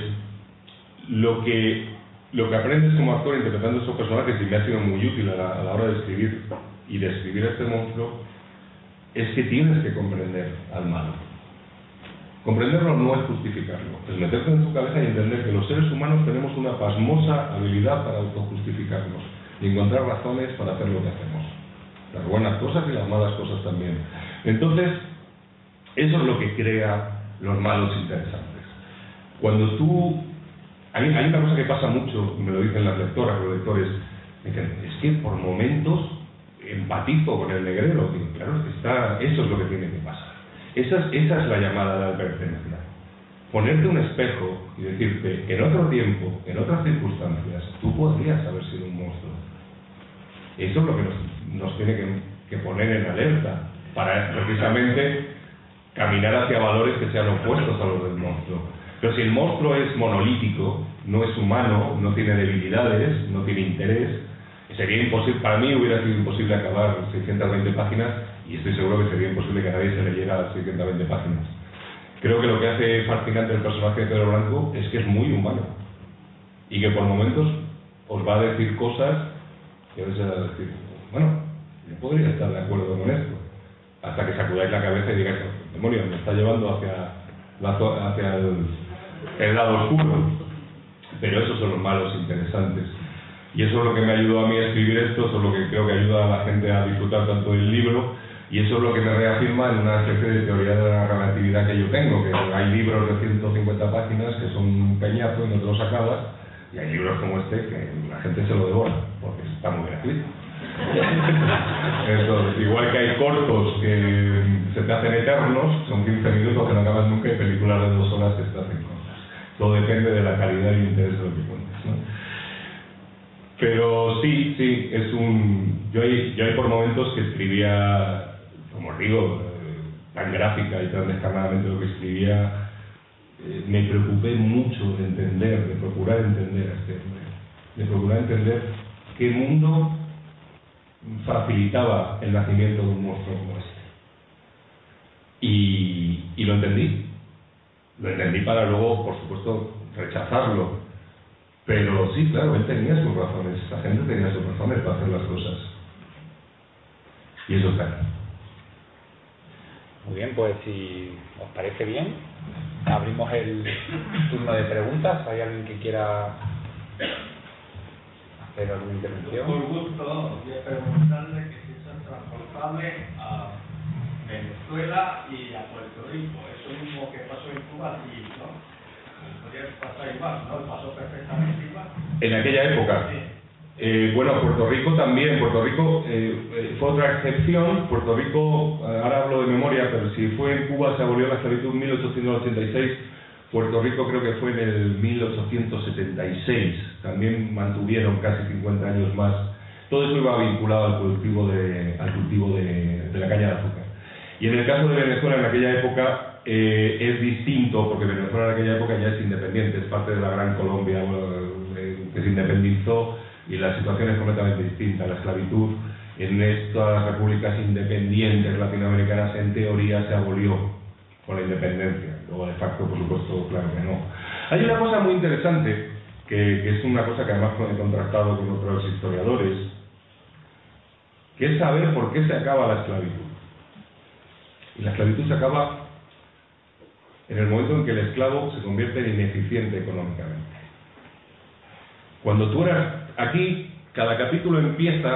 lo que, lo que aprendes como actor interpretando esos personajes, y me ha sido muy útil a la, a la hora de escribir y de escribir a este monstruo, es que tienes que comprender al malo. Comprenderlo no es justificarlo, es meterte en tu cabeza y entender que los seres humanos tenemos una pasmosa habilidad para autojustificarnos y encontrar razones para hacer lo que hacemos. Las buenas cosas y las malas cosas también. Entonces, eso es lo que crea los malos interesantes. Cuando tú... Hay, hay una cosa que pasa mucho, y me lo dicen las lectoras, los lectores, me dicen, es que por momentos empatizo con el negrero. Digo, claro, es que está, eso es lo que tiene que pasar. Esa es, esa es la llamada de la advertencia. Ponerte un espejo y decirte, en otro tiempo, en otras circunstancias, tú podrías haber sido un monstruo. Eso es lo que nos, nos tiene que, que poner en alerta, para precisamente caminar hacia valores que sean opuestos a los del monstruo. Pero si el monstruo es monolítico, no es humano, no tiene debilidades, no tiene interés, sería imposible, para mí hubiera sido imposible acabar seiscientas veinte páginas, y estoy seguro que sería imposible que a nadie se leyera las seiscientas veinte páginas. Creo que lo que hace fascinante el personaje de Pedro Blanco es que es muy humano, y que por momentos os va a decir cosas que vais a decir, bueno, yo podría estar de acuerdo con esto, hasta que sacudáis la cabeza y digáis, demonio, me está llevando hacia, la, hacia el, el lado oscuro. Pero esos son los malos interesantes. Y eso es lo que me ayudó a mí a escribir esto, eso es lo que creo que ayuda a la gente a disfrutar tanto del libro, y eso es lo que me reafirma en una especie de teoría de la relatividad que yo tengo, que hay libros de ciento cincuenta páginas que son un peñazo y no te los acabas, y hay libros como este que la gente se lo devora, porque está muy bien escrito. Entonces, igual que hay cortos que se te hacen eternos, son quince minutos que no acabas nunca, y películas de dos horas que se te hacen cortas. Todo depende de la calidad y el interés de lo que cuentes, ¿no? Pero sí, sí, es un... Yo hay, yo hay por momentos que escribía, como os digo, eh, tan gráfica y tan descarnadamente lo que escribía, eh, me preocupé mucho de entender, de procurar entender a este hombre, de procurar entender qué mundo facilitaba el nacimiento de un monstruo como este. Y, y lo entendí. Lo entendí para luego, por supuesto, rechazarlo. Pero sí, claro, él tenía sus razones, la gente tenía sus razones para hacer las cosas. Y eso está aquí. Muy bien, pues si os parece bien, abrimos el turno de preguntas. ¿Hay alguien que quiera hacer alguna intervención? Por gusto, voy a preguntarle que si eso es transportable a Venezuela y a Puerto Rico. Eso mismo que pasó en Cuba y ¿no? Podría pasar igual, ¿no? Pasó perfectamente igual. En aquella época. Sí. Eh, bueno, Puerto Rico también. Puerto Rico eh, fue otra excepción. Puerto Rico, eh, ahora hablo de memoria, pero si fue en Cuba se abolió la esclavitud en mil ochocientos ochenta y seis. Puerto Rico creo que fue en el mil ochocientos setenta y seis. También mantuvieron casi cincuenta años más. Todo eso iba vinculado al cultivo de, al cultivo de, de la caña de azúcar. Y en el caso de Venezuela, en aquella época, eh, es distinto, porque Venezuela en aquella época ya es independiente, es parte de la Gran Colombia, bueno, eh, que se independizó, y la situación es completamente distinta. La esclavitud en estas repúblicas independientes latinoamericanas, en teoría, se abolió con la independencia. Luego, de facto, por supuesto, claro que no. Hay una cosa muy interesante, que, que es una cosa que además he contrastado con otros historiadores, que es saber por qué se acaba la esclavitud. Y la esclavitud se acaba en el momento en que el esclavo se convierte en ineficiente económicamente. Cuando tú eras aquí, cada capítulo empieza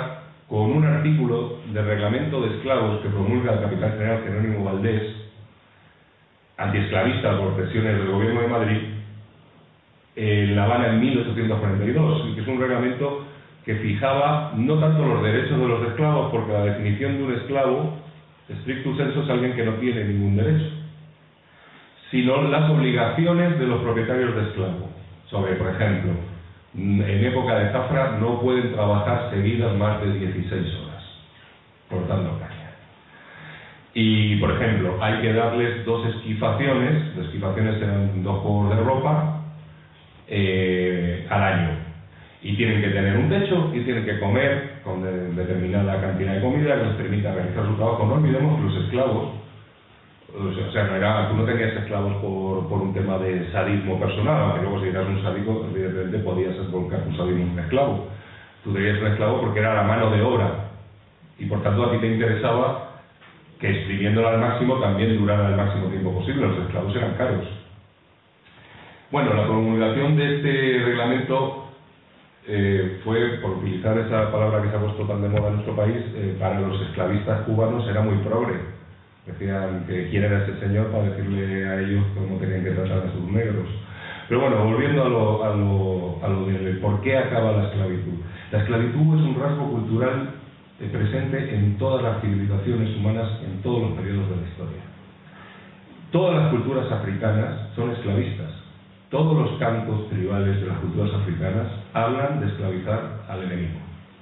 con un artículo del reglamento de esclavos que promulga el capitán general Jerónimo Valdés, antiesclavista por presiones del gobierno de Madrid, en La Habana en mil ochocientos cuarenta y dos, y que es un reglamento que fijaba no tanto los derechos de los esclavos, porque la definición de un esclavo, stricto sensu, es alguien que no tiene ningún derecho, sino las obligaciones de los propietarios de esclavos. Sobre, por ejemplo, en época de zafra no pueden trabajar seguidas más de dieciséis horas, cortando caña. Y, por ejemplo, hay que darles dos esquifaciones, las esquifaciones eran dos juegos de ropa, eh, al año. Y tienen que tener un techo y tienen que comer con de, determinada cantidad de comida que les permita realizar su trabajo. No olvidemos que los esclavos, o sea, no era, tú no tenías esclavos por, por un tema de sadismo personal, aunque luego si eras un sádico, evidentemente podías volcar tu sadismo en un esclavo. Tú tenías un esclavo porque era la mano de obra, y por tanto a ti te interesaba que exprimiéndola al máximo también durara el máximo tiempo posible. Los esclavos eran caros. Bueno, la promulgación de este reglamento eh, fue, por utilizar esa palabra que se ha puesto tan de moda en nuestro país, eh, para los esclavistas cubanos era muy progre. Decían que quién era ese señor para decirle a ellos cómo tenían que tratar a sus negros. Pero bueno, volviendo a lo, a lo, a lo de por qué acaba la esclavitud. La esclavitud es un rasgo cultural eh, presente en todas las civilizaciones humanas, en todos los periodos de la historia. Todas las culturas africanas son esclavistas. Todos los cantos tribales de las culturas africanas hablan de esclavizar al enemigo.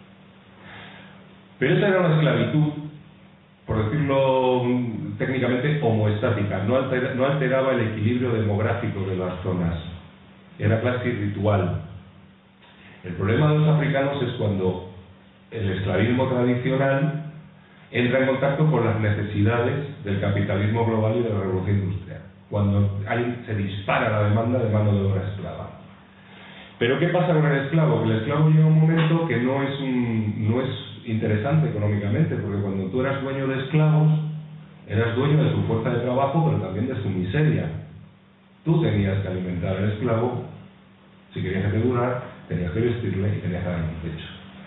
Pero esa era una esclavitud, por decirlo técnicamente, homoestática, no, alter, no alteraba el equilibrio demográfico de las zonas, era casi ritual. El problema de los africanos es cuando el esclavismo tradicional entra en contacto con las necesidades del capitalismo global y de la revolución industrial, cuando hay, se dispara la demanda de mano de obra esclava. Pero ¿qué pasa con el esclavo? El esclavo llega un momento que no es, un, no es interesante económicamente, porque cuando tú eras dueño de esclavos, eras dueño de su fuerza de trabajo, pero también de su miseria. Tú tenías que alimentar al esclavo, si querías que te durara, tenías que vestirle y tenías que darle un techo.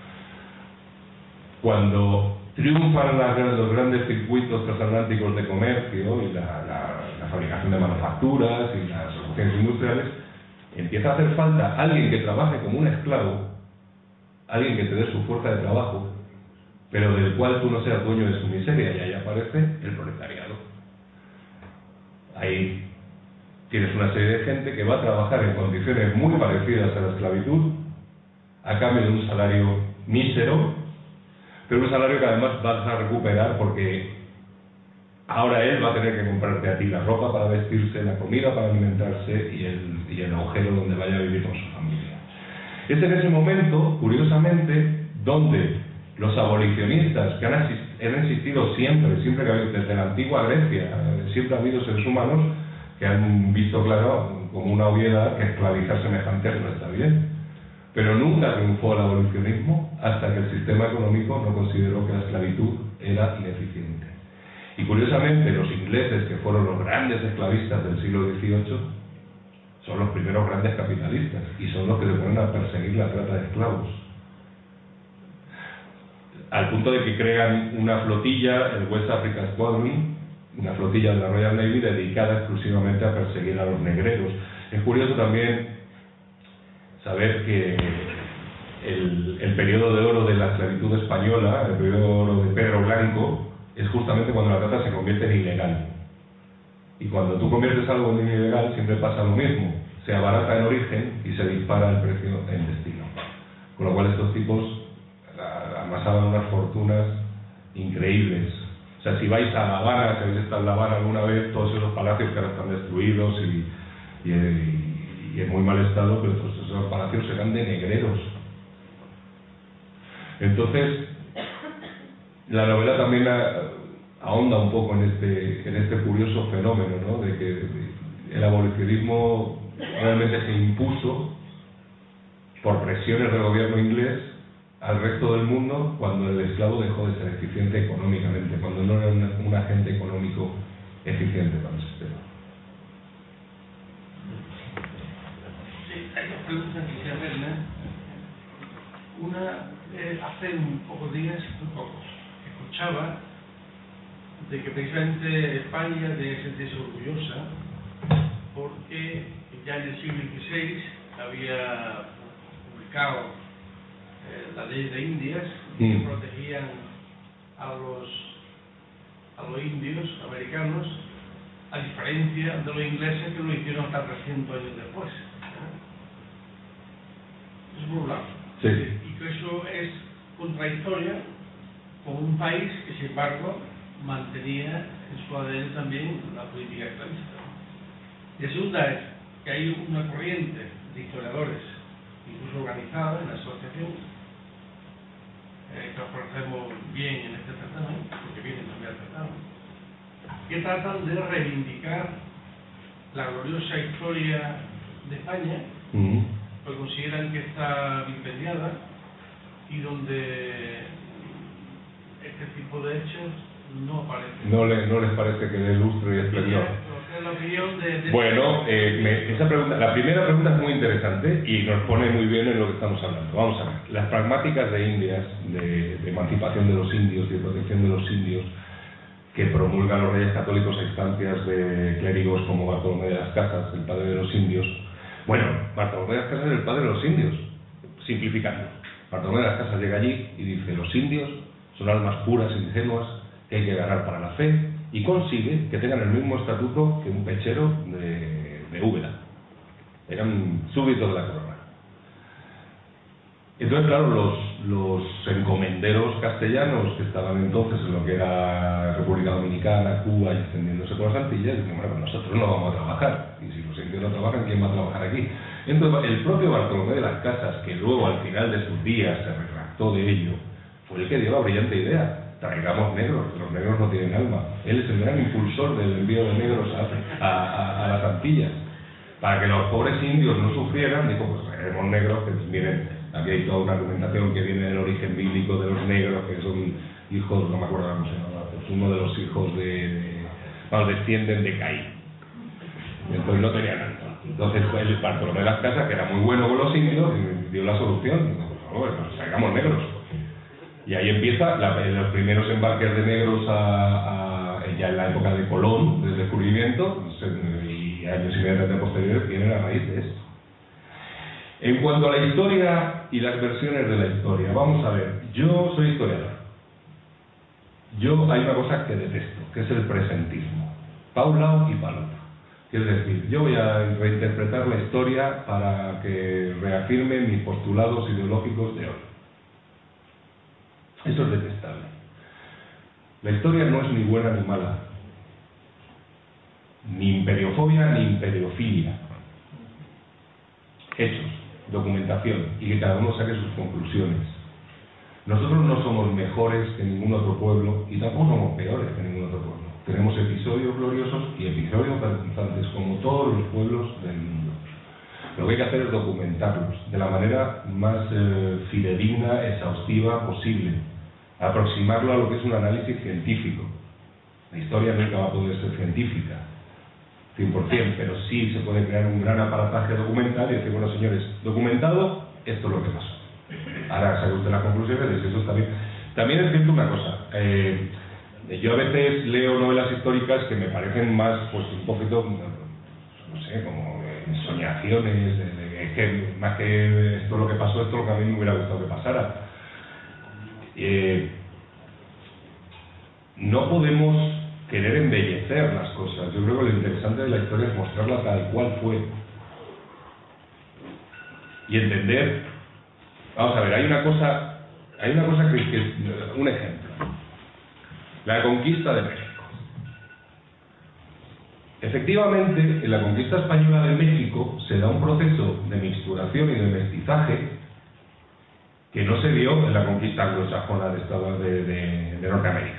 Cuando triunfan las, los grandes circuitos transatlánticos de comercio y la, la, la fabricación de manufacturas y las revoluciones industriales, empieza a hacer falta alguien que trabaje como un esclavo, alguien que te dé su fuerza de trabajo, pero del cual tú no seas dueño de su miseria, y ahí aparece el proletariado. Ahí tienes una serie de gente que va a trabajar en condiciones muy parecidas a la esclavitud, a cambio de un salario mísero, pero un salario que además vas a recuperar porque ahora él va a tener que comprarte a ti la ropa para vestirse, la comida para alimentarse y el, y el agujero donde vaya a vivir con su familia. Es en ese momento, curiosamente, donde los abolicionistas, que han, han existido siempre, siempre que ha habido, desde la antigua Grecia, siempre ha habido seres humanos que han visto claro como una obviedad que esclavizar semejantes no está bien. Pero nunca triunfó el abolicionismo hasta que el sistema económico no consideró que la esclavitud era ineficiente. Y curiosamente, los ingleses, que fueron los grandes esclavistas del siglo dieciocho, son los primeros grandes capitalistas y son los que se ponen a perseguir la trata de esclavos. Al punto de que crean una flotilla, el West Africa Squadron, una flotilla de la Royal Navy dedicada exclusivamente a perseguir a los negreros. Es curioso también saber que el, el periodo de oro de la esclavitud española, el periodo de oro de Pedro Blanco, es justamente cuando la trata se convierte en ilegal. Y cuando tú conviertes algo en ilegal siempre pasa lo mismo, se abarata en origen y se dispara el precio en destino. Con lo cual estos tipos amasaban unas fortunas increíbles. O sea, si vais a La Habana, si habéis estado en La Habana alguna vez, todos esos palacios que ahora están destruidos y, y, y en muy mal estado, pero todos esos palacios eran de negreros. Entonces, la novela también ahonda un poco en este, en este curioso fenómeno, ¿no? De que el abolicionismo realmente se impuso por presiones del gobierno inglés al resto del mundo cuando el esclavo dejó de ser eficiente económicamente, cuando no era un, un agente económico eficiente para el sistema. Sí, hay dos preguntas que quisiera hacerle. Una es hace, hace un pocos días, muy pocos, escuchaba de que precisamente España debe sentirse orgullosa porque ya en el siglo dieciséis había publicado eh, la ley de Indias que Mm. protegían a los, a los indios americanos, a diferencia de los ingleses que lo hicieron hasta trescientos años después. Es por un lado. Sí, sí. Y que eso es contradictoria con un país que, sin embargo, mantenía en su A D N también la política esclavista. Y la segunda es que hay una corriente de historiadores, incluso organizada en la asociación, eh, que ofrecemos bien en este certamen, porque vienen también al certamen, que tratan de reivindicar la gloriosa historia de España, Mm. pues consideran que está vilipendiada y donde este tipo de hechos no aparecen. No, le, no les parece que dé lustre y esplendor. Es la opinión de, de Bueno, eh, me- esa pregunta, la primera pregunta es muy interesante y nos pone muy bien en lo que estamos hablando. Vamos a ver, las pragmáticas de Indias, de, de emancipación de los indios y de protección de los indios, que promulgan los reyes católicos a instancias de clérigos como Bartolomé de las Casas, el padre de los indios. Bueno, Bartolomé de las Casas es el padre de los indios, simplificando. Bartolomé de las Casas llega allí y dice: los indios son almas puras e ingenuas que hay que ganar para la fe, y consigue que tengan el mismo estatuto que un pechero de, de Úbeda. Eran súbditos de la corona. Entonces, claro, los, los encomenderos castellanos que estaban entonces en lo que era República Dominicana, Cuba y extendiéndose por las Antillas, dicen: bueno, pues nosotros no vamos a trabajar, y si los indios no trabajan, ¿quién va a trabajar aquí? Entonces, el propio Bartolomé de las Casas, que luego al final de sus días se retractó de ello, fue el que dio la brillante idea: traigamos negros, los negros no tienen alma. Él es el gran impulsor del envío de negros a, a, a, a las Antillas. Para que los pobres indios no sufrieran, dijo: pues traeremos negros, que pues, miren, aquí hay toda una argumentación que viene del origen bíblico de los negros, que son hijos, no me acuerdo cómo se llama, pues uno de los hijos de, de bueno, descienden de Caín. Entonces no tenían alma. Entonces el Bartolomé de las Casas, que era muy bueno con los indios, dio la solución: dijo: por favor, pues traigamos negros. Y ahí empieza la, los primeros embarques de negros a, a, ya en la época de Colón, del descubrimiento, y años inmediatamente posteriores vienen a raíz de esto. En cuanto a la historia y las versiones de la historia, vamos a ver, yo soy historiador. Yo hay una cosa que detesto, que es el presentismo, pa' un lado y para otro. Es decir, yo voy a reinterpretar la historia para que reafirme mis postulados ideológicos de hoy. Eso es detestable. La historia no es ni buena ni mala, ni imperiofobia ni imperiofilia. Hechos, documentación, y que cada uno saque sus conclusiones. Nosotros no somos mejores que ningún otro pueblo y tampoco somos peores que ningún otro pueblo. Tenemos episodios gloriosos y episodios vergonzantes, como todos los pueblos del mundo. Lo que hay que hacer es documentarlos de la manera más eh, fidedigna, exhaustiva posible. Aproximarlo a lo que es un análisis científico. La historia nunca va a poder ser científica, cien por cien, pero sí se puede crear un gran aparataje documental y decir: bueno, señores, documentado, esto es lo que pasó. Ahora saque usted las conclusiones de si eso está bien. También es cierto una cosa, eh, yo a veces leo novelas históricas que me parecen más, pues un poquito, no sé, como eh, soñaciones, de, de, que más que esto es lo que pasó, esto es lo que a mí me hubiera gustado que pasara. Eh, no podemos querer embellecer las cosas. Yo creo que lo interesante de la historia es mostrarla tal cual fue y entender. Vamos a ver, hay una cosa hay una cosa que, que un ejemplo: la conquista de México. Efectivamente, en la conquista española de México se da un proceso de mixturación y de mestizaje que no se dio en la conquista anglosajona de, Estados de, de, de Norteamérica.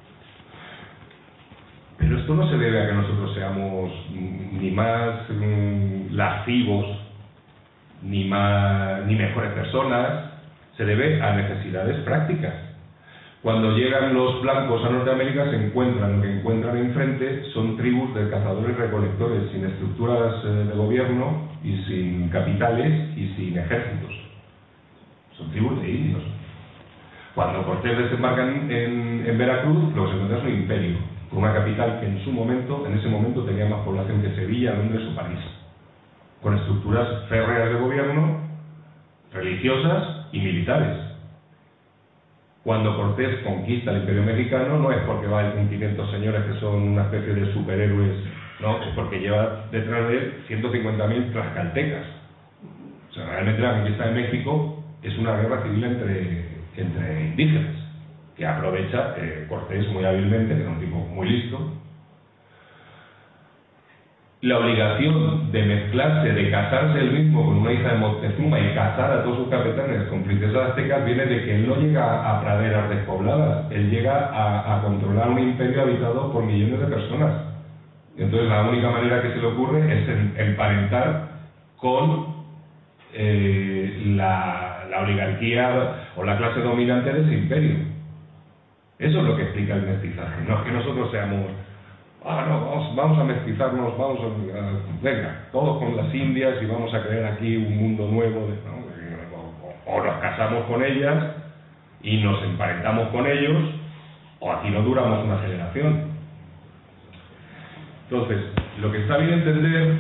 Pero esto no se debe a que nosotros seamos ni más mm, lascivos, ni, más, ni mejores personas, se debe a necesidades prácticas. Cuando llegan los blancos a Norteamérica se encuentran, lo que encuentran enfrente son tribus de cazadores y recolectores, sin estructuras eh, de gobierno y sin capitales y sin ejércitos. Son tribus de indios. Cuando Cortés desembarca en, en, en Veracruz, lo que se encuentra es un imperio, con una capital que en su momento, en ese momento tenía más población que Sevilla, Londres o París, con estructuras férreas de gobierno, religiosas y militares. Cuando Cortés conquista el Imperio Mexicano, no es porque va con quinientos señores que son una especie de superhéroes, no, es porque lleva detrás de él ciento cincuenta mil tlaxcaltecas. O sea, realmente la conquista de México es una guerra civil entre, entre indígenas, que aprovecha eh, Cortés muy hábilmente, que era un tipo muy listo. La obligación de mezclarse, de casarse él mismo con una hija de Moctezuma y casar a todos sus capitanes con princesas aztecas viene de que él no llega a praderas despobladas, él llega a, a controlar un imperio habitado por millones de personas. Entonces la única manera que se le ocurre es emparentar con eh, la, la oligarquía o la clase dominante de ese imperio. Eso es lo que explica el mestizaje. No es que nosotros seamos, ah, no, vamos, vamos a mestizarnos, vamos a, a, venga, todos con las indias y vamos a crear aquí un mundo nuevo, de, ¿no? o, o nos casamos con ellas y nos emparentamos con ellos, o aquí no duramos una generación. Entonces, lo que está bien entender,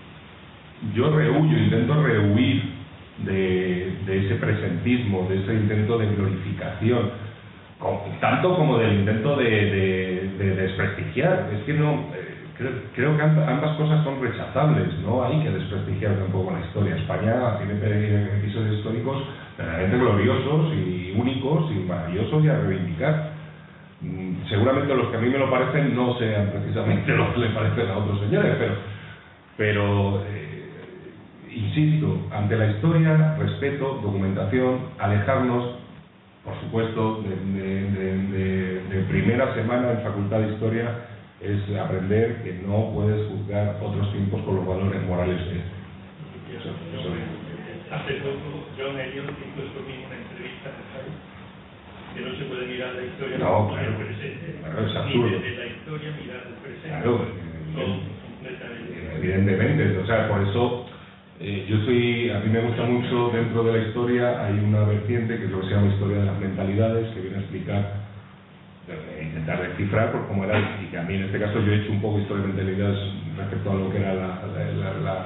yo rehuyo, intento rehuir de, de ese presentismo, de ese intento de glorificación, con, tanto como del intento de, de, de desprestigiar. Es que no, eh, creo, creo que ambas cosas son rechazables, no hay que desprestigiar tampoco la historia. España tiene episodios históricos verdaderamente gloriosos y únicos y maravillosos y a reivindicar. Seguramente los que a mí me lo parecen no sean precisamente los que le parecen a otros señores, pero, pero eh, insisto, ante la historia, respeto, documentación, alejarnos, por supuesto, de, de, de, de, de primera semana en Facultad de Historia, es aprender que no puedes juzgar otros tiempos con los valores morales de este. Eso, eso es. Hace poco, John Eliot dijo esto mismo en una entrevista, ¿sabes? Que no se puede mirar la historia no, como claro, el presente, claro, es ni absurdo. desde la historia mirar el presente. Claro, Son completamente. Evidentemente, o sea, por eso eh, yo soy, a mí me gusta mucho dentro de la historia, hay una vertiente que es lo que se llama historia de las mentalidades, que viene a explicar, eh, intentar descifrar por cómo era, y que a mí en este caso yo he hecho un poco historia de mentalidades respecto a lo que era la, la, la, la,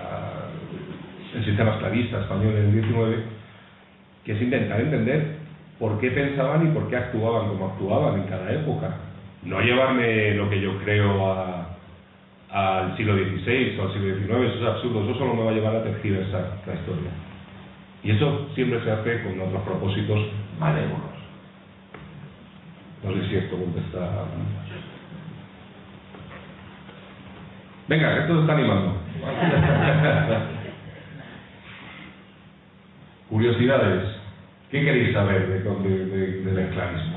el sistema esclavista español en el diecinueve, que es intentar entender por qué pensaban y por qué actuaban como actuaban en cada época. No llevarme lo que yo creo a, al siglo dieciséis o al siglo diecinueve, eso es absurdo, eso solo me va a llevar a tergiversar la historia. Y eso siempre se hace con otros propósitos malévolos. No sé si esto contesta. Venga, esto se está animando. Curiosidades. ¿Qué queréis saber de, de, de, del esclavismo?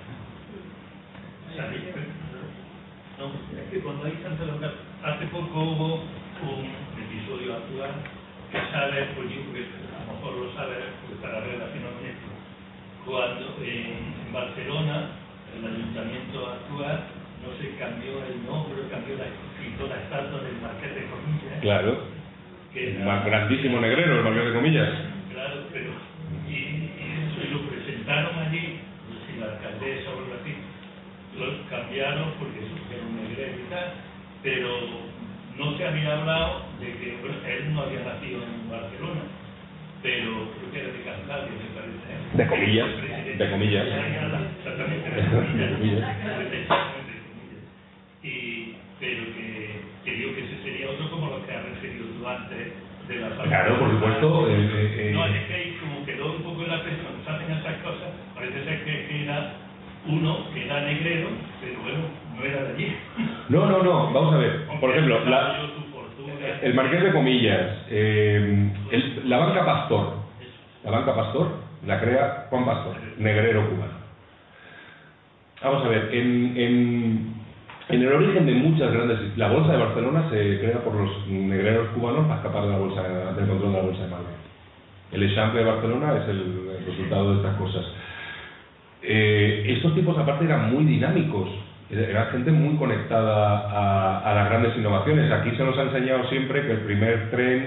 No, es que cuando hay tanta local, hace poco hubo un episodio actual que sabe, pues yo que a lo mejor lo sabe pues para relacionamiento, cuando en, en Barcelona el ayuntamiento actual no se cambió el nombre, cambió la, quitó la estatua del Marqués de Comillas. Claro, Que el más grandísimo negrero, el Marqués de Comillas. Claro, pero y, y eso y lo presentaron allí, no sé si la alcaldesa o algo así, lo cambiaron porque eso era un negrero y tal, pero no se había hablado de que bueno, él no había nacido en Barcelona, pero creo que era de Cantabria, me parece. ¿eh? De Comillas, de Comillas. Exactamente, de Comillas. Exactamente, de Comillas. Y, pero que, que digo que ese sería otro como lo que has referido tú antes de la familia. Claro, por supuesto. Eh, eh, No, es que ahí como quedó un poco en la presión, cuando se hacen esas cosas, parece ser que, que era uno que era negrero, pero bueno, no era de allí. No, no, no, vamos a ver. Por ejemplo, la, el Marqués de Comillas, eh, el, la banca Pastor, la banca Pastor la crea Juan Pastor, negrero cubano. Vamos a ver, en, en, en el origen de muchas grandes... La Bolsa de Barcelona se crea por los negreros cubanos para escapar de la bolsa, del control de la Bolsa de Madrid. El Eixample de Barcelona es el, el resultado de estas cosas. Eh, estos tipos aparte eran muy dinámicos, era gente muy conectada a, a las grandes innovaciones. Aquí se nos ha enseñado siempre que el primer tren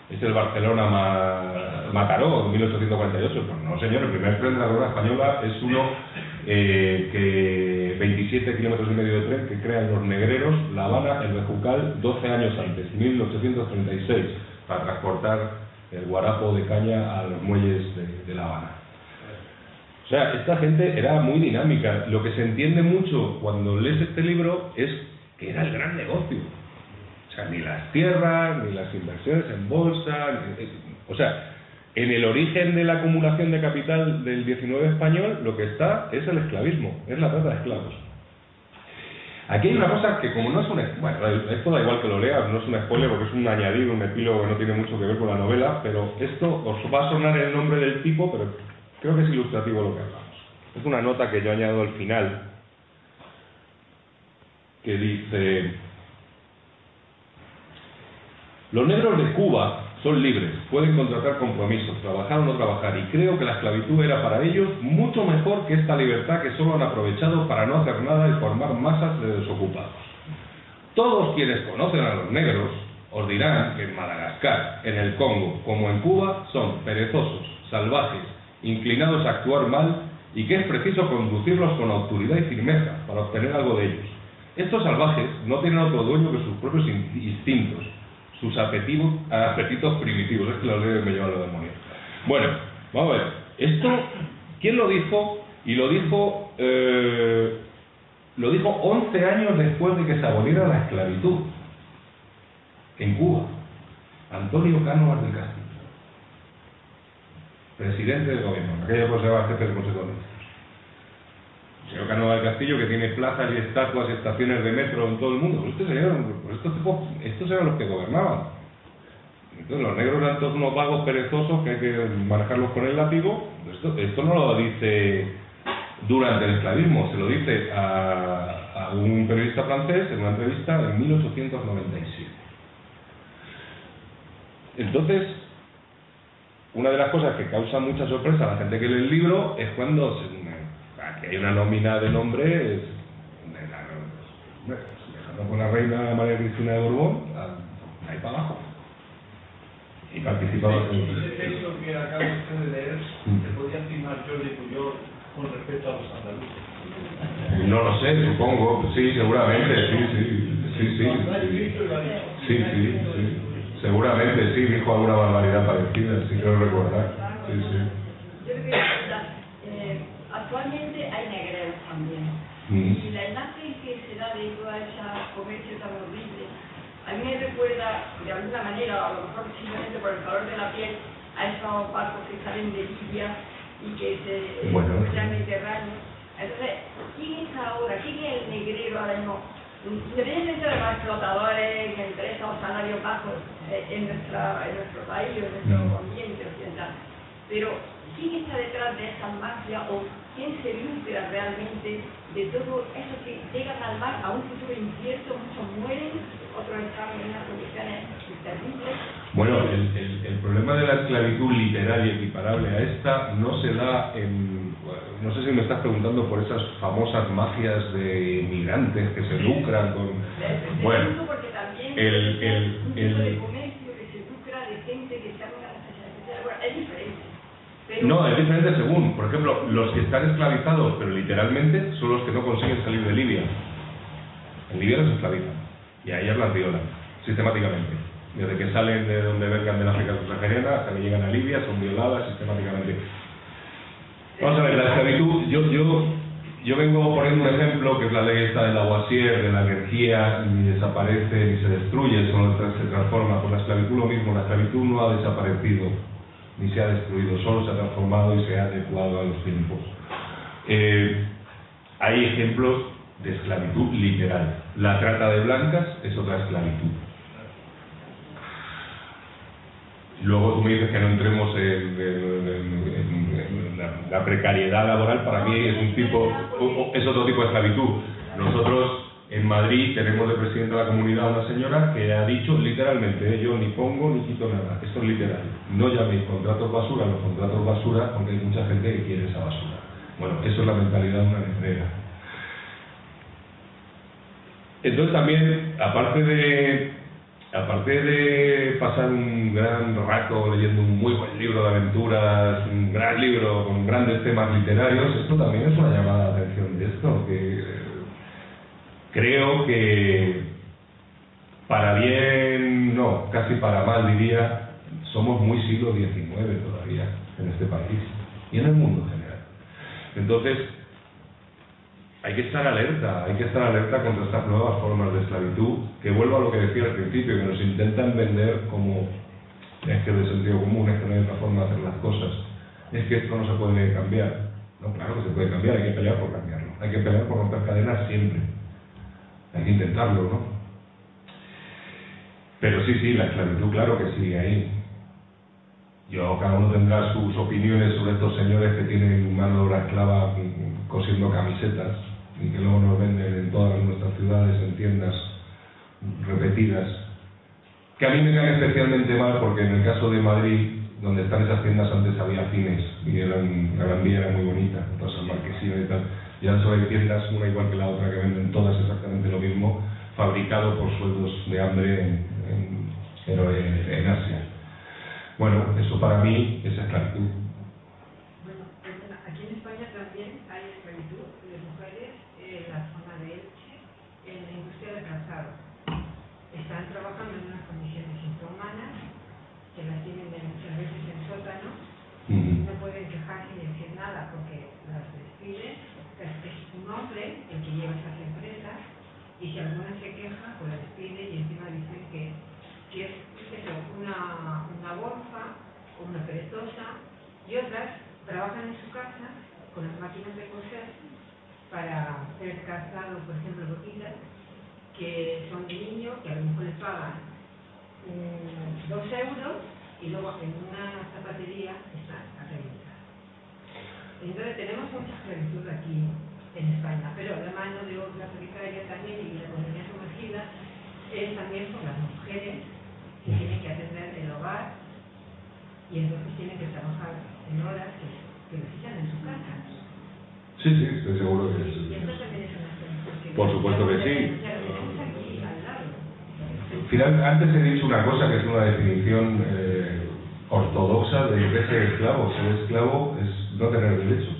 es el Barcelona-Mataró, en mil ochocientos cuarenta y ocho. Pues no, señor, el primer tren de la Corona Española es uno eh, que veintisiete kilómetros y medio de tren que crean los negreros, La Habana, el Bejucal, doce años antes, mil ochocientos treinta y seis, para transportar el guarapo de caña a los muelles de, de La Habana. O sea, esta gente era muy dinámica. Lo que se entiende mucho cuando lees este libro es que era el gran negocio. O sea, ni las tierras, ni las inversiones en bolsa, ni, o sea, en el origen de la acumulación de capital del diecinueve español, lo que está es el esclavismo, es la trata de esclavos. Aquí hay una cosa que, como no es un... Bueno, esto da igual que lo leas, no es un spoiler porque es un añadido, un epílogo que no tiene mucho que ver con la novela, pero esto os va a sonar el nombre del tipo, pero creo que es ilustrativo lo que hablamos. Es una nota que yo añado al final, que dice: los negros de Cuba son libres, pueden contratar compromisos, trabajar o no trabajar, y creo que la esclavitud era para ellos mucho mejor que esta libertad que solo han aprovechado para no hacer nada y formar masas de desocupados. Todos quienes conocen a los negros os dirán que en Madagascar, en el Congo, como en Cuba, son perezosos, salvajes, inclinados a actuar mal, y que es preciso conducirlos con autoridad y firmeza para obtener algo de ellos. Estos salvajes no tienen otro dueño que sus propios instintos, sus apetitos, apetitos primitivos. Es que los leo y me llevan los demonios. Bueno, vamos a ver. Esto, ¿quién lo dijo? Y lo dijo, eh, lo dijo once años después de que se aboliera la esclavitud en Cuba. Antonio Cánovas del Castillo, presidente del gobierno. En aquella época se llamaba jefe del Consejo de Ministros. El señor Cánovas del Castillo, que tiene plazas y estatuas y estaciones de metro en todo el mundo. Pues este señor, pues estos tipos, estos eran los que gobernaban. Entonces los negros eran todos unos vagos perezosos que hay que manejarlos con el látigo. Esto, esto no lo dice durante el esclavismo, se lo dice a, a un periodista francés en una entrevista en mil ochocientos noventa y siete. Entonces, una de las cosas que causa mucha sorpresa a la gente que lee el libro es cuando se, que hay una nómina de nombres, dejando con la reina María Cristina de Borbón, ahí para abajo. Y participaba en ese texto que acaba usted de leer, ¿se podía firmar Jordi Pujol con respecto a los andaluces? No lo sé, supongo, sí, seguramente, sí, sí, sí, sí, sí, sí, sí, sí. Seguramente sí, dijo alguna barbaridad parecida, sí creo recordar. Sí, sí. Yo le quería preguntar, eh, actualmente hay negreros también, Mm. y la imagen que se da de toda esa comercio tan horrible, a mí me recuerda, de alguna manera, a lo mejor simplemente por el calor de la piel, a esos barcos que salen de Libia y que se Bueno. cruzan el Mediterráneo. Entonces, ¿quién es ahora? ¿Quién es el negrero ahora mismo? Independientemente de los explotadores, empresas o salarios bajos eh, en, nuestra, en nuestro país o en nuestro No. ambiente occidental, pero ¿quién está detrás de esas mafias o quién se lucra realmente de todo eso que llegan al mar a un futuro incierto? Muchos mueren, otros están en unas condiciones terribles. Bueno, el, el, el problema de la esclavitud literal y equiparable a esta no se da en... No sé si me estás preguntando por esas famosas mafias de migrantes que se lucran con... Bueno, el... el, un el, tipo de comercio que se lucra de gente que está en una necesidad. Bueno, es diferente. Pero... No, es diferente según. Por ejemplo, los que están esclavizados, pero literalmente, son los que no consiguen salir de Libia. En Libia los esclavizan. Y a ellas las violan, sistemáticamente. Desde que salen de donde vengan de la África subsahariana hasta que llegan a Libia, son violadas sistemáticamente. Vamos a ver, la esclavitud, yo, yo, yo vengo poniendo un ejemplo, que es la ley esta de Lavoisier, de la energía, ni desaparece ni se destruye, solo se transforma. Con la esclavitud lo mismo, la esclavitud no ha desaparecido, ni se ha destruido, solo se ha transformado y se ha adecuado a los tiempos. Eh, hay ejemplos de esclavitud literal. La trata de blancas es otra esclavitud. Luego tú me dices que no entremos en, en, en, en la, la precariedad laboral. Para mí es un tipo, es otro tipo de esclavitud. Nosotros en Madrid tenemos de presidente de la comunidad una señora que ha dicho literalmente, eh, yo ni pongo ni quito nada. Esto es literal. No llaméis contratos basura a los contratos basura porque hay mucha gente que quiere esa basura. Bueno, eso es la mentalidad de una negrera. Entonces también, aparte de aparte de pasar un gran rato leyendo un muy buen libro de aventuras, un gran libro con grandes temas literarios, esto también es una llamada de atención de esto, que creo que para bien, no, casi para mal diría, somos muy siglo diecinueve todavía en este país y en el mundo en general. Entonces, hay que estar alerta, hay que estar alerta contra estas nuevas formas de esclavitud, que vuelvo a lo que decía al principio, que nos intentan vender como es que de sentido común, es que no hay otra forma de hacer las cosas, es que esto no se puede cambiar. No, claro que se puede cambiar, hay que pelear por cambiarlo, hay que pelear por romper cadenas siempre, hay que intentarlo, ¿no? Pero sí, sí, la esclavitud claro que sigue ahí. Yo, cada uno tendrá sus opiniones sobre estos señores que tienen mano de obra esclava cosiendo camisetas y que luego nos venden en todas nuestras ciudades en tiendas repetidas, que a mí me caen especialmente mal porque en el caso de Madrid, donde están esas tiendas, antes había cines y eran, la Gran Vía era muy bonita, todas esas marquesinas y tal, y ahora solo hay tiendas, una igual que la otra, que venden todas exactamente lo mismo, fabricado por sueldos de hambre en, en, en, en Asia. Bueno, eso para mí es esclavitud. Bueno, aquí en España también hay esclavitud de mujeres en la zona de Elche, en la industria del calzado. Están trabajando en unas condiciones infrahumanas, que las tienen muchas veces en sótano, Uh-huh. no pueden quejarse ni decir nada porque las despiden. Es un hombre el que lleva esas empresas y si alguna se queja, pues la despide y encima dicen que, que es eso, una, una golfa o una perezosa, y otras trabajan en su casa con las máquinas de coser para hacer calzado, por ejemplo, botitas que son de niño, que a lo mejor les pagan um, dos euros y luego en una zapatería están a reventar. Entonces tenemos mucha esclavitud aquí en España, pero la mano de obra precaria también y la economía sumergida es también por las mujeres que tienen que atender el hogar y entonces tienen que trabajar en horas que, que necesitan en su casa. Sí, sí, estoy seguro que Y sí. esto también es una esclavitud. Por supuesto que sí. Ya lo tenemos aquí al lado. Final, antes he dicho una cosa que es una definición eh, ortodoxa de que ser esclavo. Ser esclavo es no tener derechos.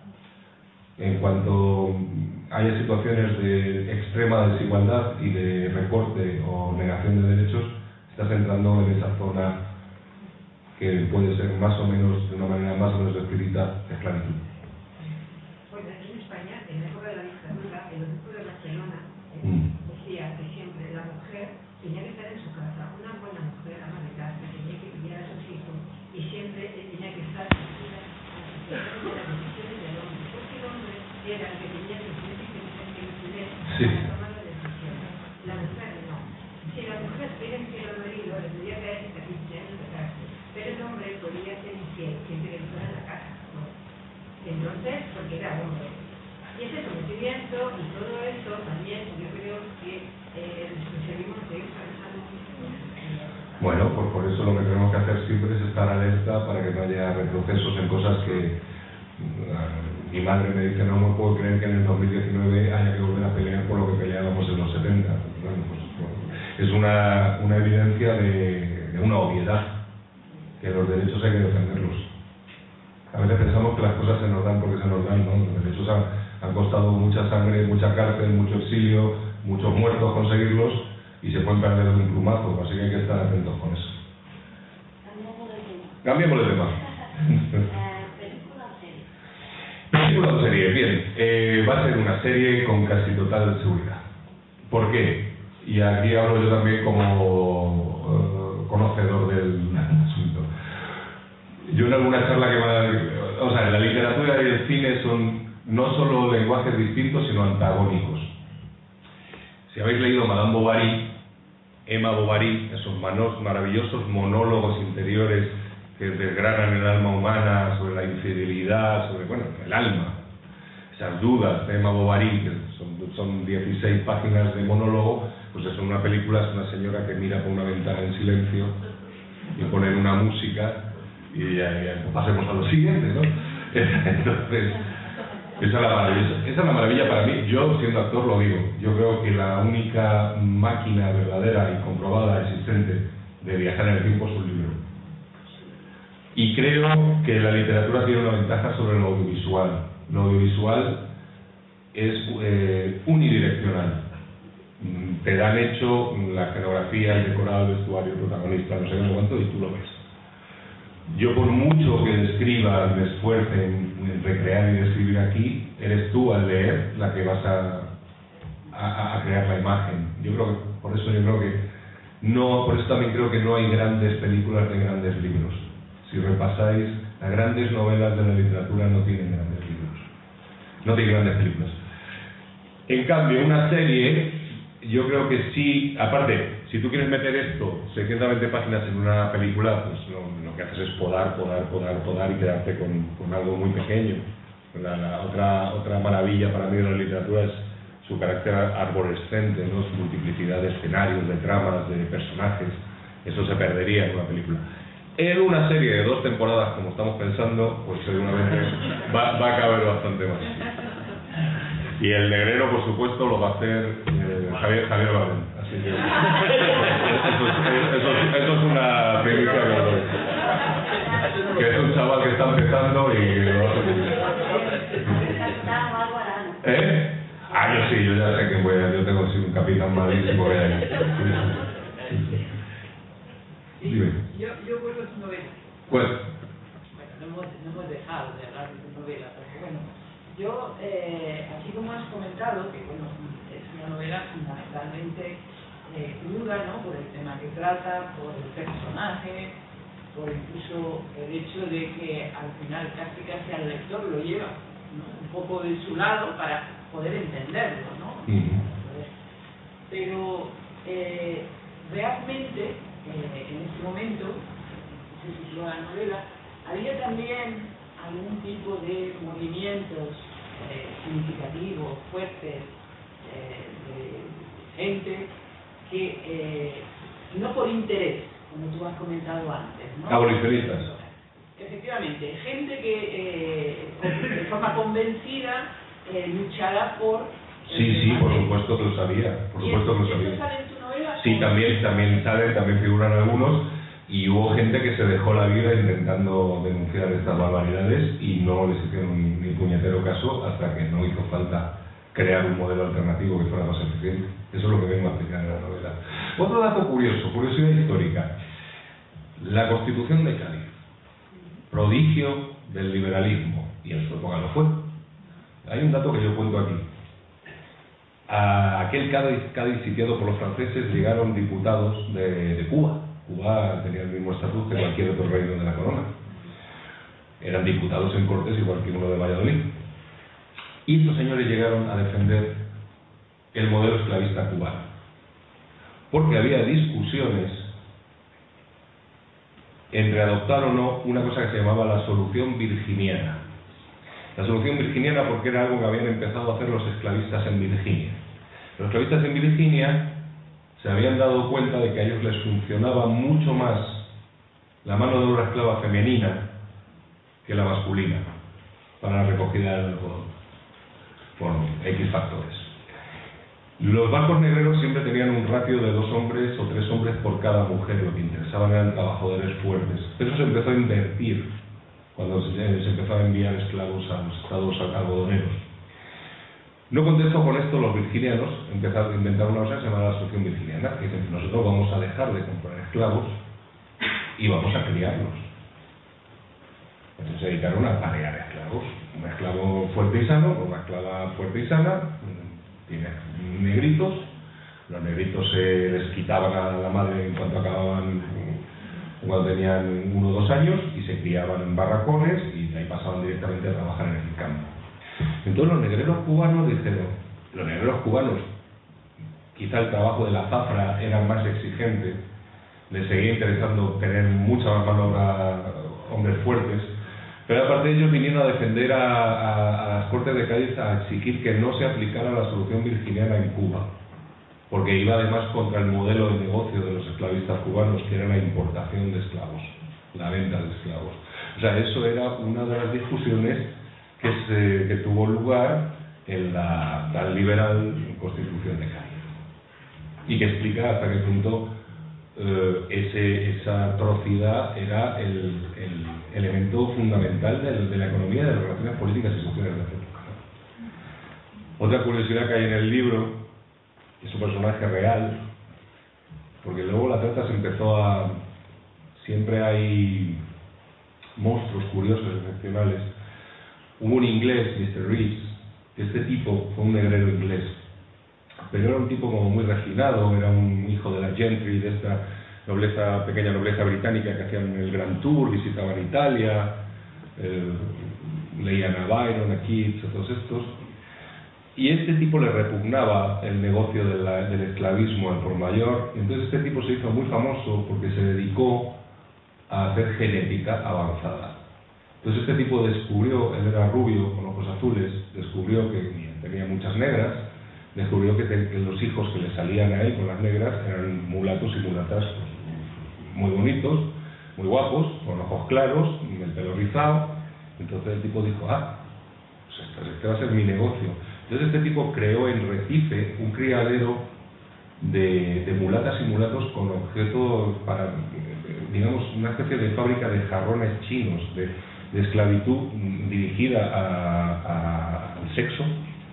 En cuanto haya situaciones de extrema desigualdad y de recorte o negación de derechos, estás entrando en esa zona que puede ser más o menos, de una manera más o menos descrita, esclavitud. Pues aquí en España, en la época de la dictadura, el obispo de Barcelona eh, Mm. decía que siempre la mujer tenía que estar en su casa, una buena mujer, ama de casa, tenía que criar a sus hijos y siempre eh, tenía que estar sujeta a las decisiones del hombre, porque el hombre era el que tenía que influir Sí. para tomar las decisiones. La mujer no. Si la mujer quiere infiel al marido, le tendría que dar hasta quince años de cárcel, pero el hombre podía ser infiel siempre que fuera en la casa. ¿No? Entonces, porque era hombre. Y ese sometimiento y todo eso también yo creo que eh, seguimos de ir avanzando muchísimo. Bueno, pues por eso lo que tenemos que hacer siempre es estar alerta para que no haya retrocesos en cosas que uh, mi madre me dice, no me puedo creer que en el dos mil diecinueve haya que volver a pelear por lo que peleábamos en los setenta. Bueno, pues, bueno, es una, una evidencia de, de una obviedad, que los derechos hay que defenderlos. A veces pensamos que las cosas se nos dan porque se nos dan, ¿no? Los derechos han, han costado mucha sangre, mucha cárcel, mucho exilio, muchos muertos conseguirlos y se pueden perder de un plumazo, así que hay que estar atentos con eso. Cambiemos de tema. ¿Película o serie? Película o serie, bien. Eh, va a ser una serie con casi total seguridad. ¿Por qué? Y aquí hablo yo también como uh, conocedor del asunto. Yo en alguna charla que va, o sea, la literatura y el cine son no solo lenguajes distintos, sino antagónicos. Si habéis leído Madame Bovary, Emma Bovary, esos manos, maravillosos monólogos interiores que desgranan el alma humana sobre la infidelidad, sobre, bueno, el alma, esas dudas de Emma Bovary, que son, son dieciséis páginas de monólogo, pues es una película, es una señora que mira por una ventana en silencio y ponen una música y ya, ya pasemos a lo siguiente, ¿no? Entonces, Esa es la maravilla, esa es la maravilla para mí. Yo, siendo actor, lo digo. Yo creo que la única máquina verdadera y comprobada existente de viajar en el tiempo es un libro. Y creo que la literatura tiene una ventaja sobre lo audiovisual. Lo audiovisual es eh, unidireccional. Te dan hecho la escenografía, el decorado, el vestuario, el protagonista, no sé qué cuánto, y tú lo ves. Yo, por mucho que describa, me esfuerce en, en recrear y describir aquí, eres tú al leer la que vas a, a, a crear la imagen. Yo creo que, por eso yo creo que no, por eso también creo que no hay grandes películas de grandes libros. Si repasáis, las grandes novelas de la literatura no tienen grandes libros, no tienen grandes películas. En cambio, una serie, yo creo que sí, aparte, si tú quieres meter esto, setecientas veinte páginas en una película, pues lo, lo que haces es podar, podar, podar, podar y quedarte con, con algo muy pequeño. La, la otra, otra maravilla para mí de la literatura es su carácter arborescente, ¿no? Su multiplicidad de escenarios, de tramas, de personajes. Eso se perdería en una película. En una serie de dos temporadas, como estamos pensando, pues seguramente va, va a caber bastante más. Y el negrero, por supuesto, lo va a hacer eh, Javier, Javier Bardem. Así que eso, es, eso, es, eso es una primicia que lo doy. Que es un chaval que está empezando y lo va a hacer. ¿Eh? Ah, yo sí, yo ya sé que voy a, yo tengo un capitán malísimo que hay. Dime. Yo, yo vuelvo a tu novela. Pues. Bueno, no hemos, no hemos dejado de hablar de tu novela, porque bueno, yo, eh, así como has comentado, que bueno, es una novela fundamentalmente eh, cruda, ¿no? Por el tema que trata, por el personaje, por incluso el hecho de que al final casi casi al lector lo lleva, ¿no? Un poco de su lado para poder entenderlo, ¿no? Uh-huh. Pero eh, realmente eh, en este momento se situó la novela, había también algún tipo de movimientos eh, significativos, fuertes, eh, de gente que eh, no por interés, como tú has comentado antes, ¿no? Abolicionistas. Efectivamente, gente que eh, de forma convencida eh, luchará por... Sí, sí, por supuesto que lo sabía, por supuesto que lo sabía. ¿Eso sale en tu novela? Sí, también, también salen, también figuran algunos, y hubo gente que se dejó la vida intentando denunciar estas barbaridades y no les hicieron ni puñetero caso hasta que no hizo falta crear un modelo alternativo que fuera más eficiente. Eso es lo que vengo a explicar en la novela. Otro dato curioso, curiosidad histórica. La Constitución de Cádiz, prodigio del liberalismo, y en su época lo fue. Hay un dato que yo cuento aquí. A aquel Cádiz, Cádiz sitiado por los franceses llegaron diputados de, de Cuba. Cuba tenía el mismo estatus que cualquier otro reino de la corona. Eran diputados en Cortes igual que uno de Valladolid. Y estos señores llegaron a defender el modelo esclavista cubano. Porque había discusiones entre adoptar o no una cosa que se llamaba la solución virginiana. La solución virginiana porque era algo que habían empezado a hacer los esclavistas en Virginia. Los esclavistas en Virginia se habían dado cuenta de que a ellos les funcionaba mucho más la mano de obra esclava femenina que la masculina para la recogida del algodón, por X factores. Los barcos negreros siempre tenían un ratio de dos hombres o tres hombres por cada mujer, lo que interesaban eran trabajadores fuertes. Pero eso se empezó a invertir cuando se, se empezó a enviar esclavos a los estados algodoneros. No contento con esto, los virginianos empezaron a inventar una cosa que se llama la solución virginiana, que dicen, nosotros vamos a dejar de comprar esclavos y vamos a criarlos. Entonces se dedicaron a parear esclavos. Un esclavo fuerte y sano, una esclava fuerte y sana, tiene negritos, los negritos se les quitaban a la madre en cuanto acababan, cuando tenían uno o dos años, y se criaban en barracones y de ahí pasaban directamente a trabajar en el campo. Entonces los negreros cubanos dijeron, los negreros cubanos, quizá el trabajo de la zafra era más exigente, les seguía interesando tener mucha más mano obra, hombres fuertes, pero aparte de ellos vinieron a defender a, a, a las Cortes de Cádiz a exigir que no se aplicara la solución virginiana en Cuba, porque iba además contra el modelo de negocio de los esclavistas cubanos, que era la importación de esclavos, la venta de esclavos. O sea, eso era una de las discusiones que, se, que tuvo lugar en la tan liberal Constitución de Cádiz, y que explica hasta qué punto eh, ese, esa atrocidad era el, el elemento fundamental de, de la economía y de las relaciones políticas y sociales de la época. Otra curiosidad que hay en el libro es un personaje real, porque luego la trata se empezó a... siempre hay monstruos curiosos, excepcionales. Hubo un inglés, mister Reeves, que este tipo fue un negrero inglés, pero era un tipo como muy refinado, era un hijo de la gentry, de esta nobleza, pequeña nobleza británica que hacían el Grand Tour, visitaban Italia, eh, leían a Byron, a Keats, a todos estos. Y este tipo le repugnaba el negocio de la, del esclavismo al por mayor, y entonces este tipo se hizo muy famoso porque se dedicó a hacer genética avanzada. Entonces este tipo descubrió, él era rubio con ojos azules, descubrió que tenía muchas negras, descubrió que, te, que los hijos que le salían a él con las negras eran mulatos y mulatas pues, muy bonitos, muy guapos, con ojos claros, el pelo rizado. Entonces el tipo dijo, ah, pues este, este va a ser mi negocio. Entonces este tipo creó en Recife un criadero de, de mulatas y mulatos con objetos para, digamos, una especie de fábrica de jarrones chinos, de, de esclavitud dirigida a, a, al sexo,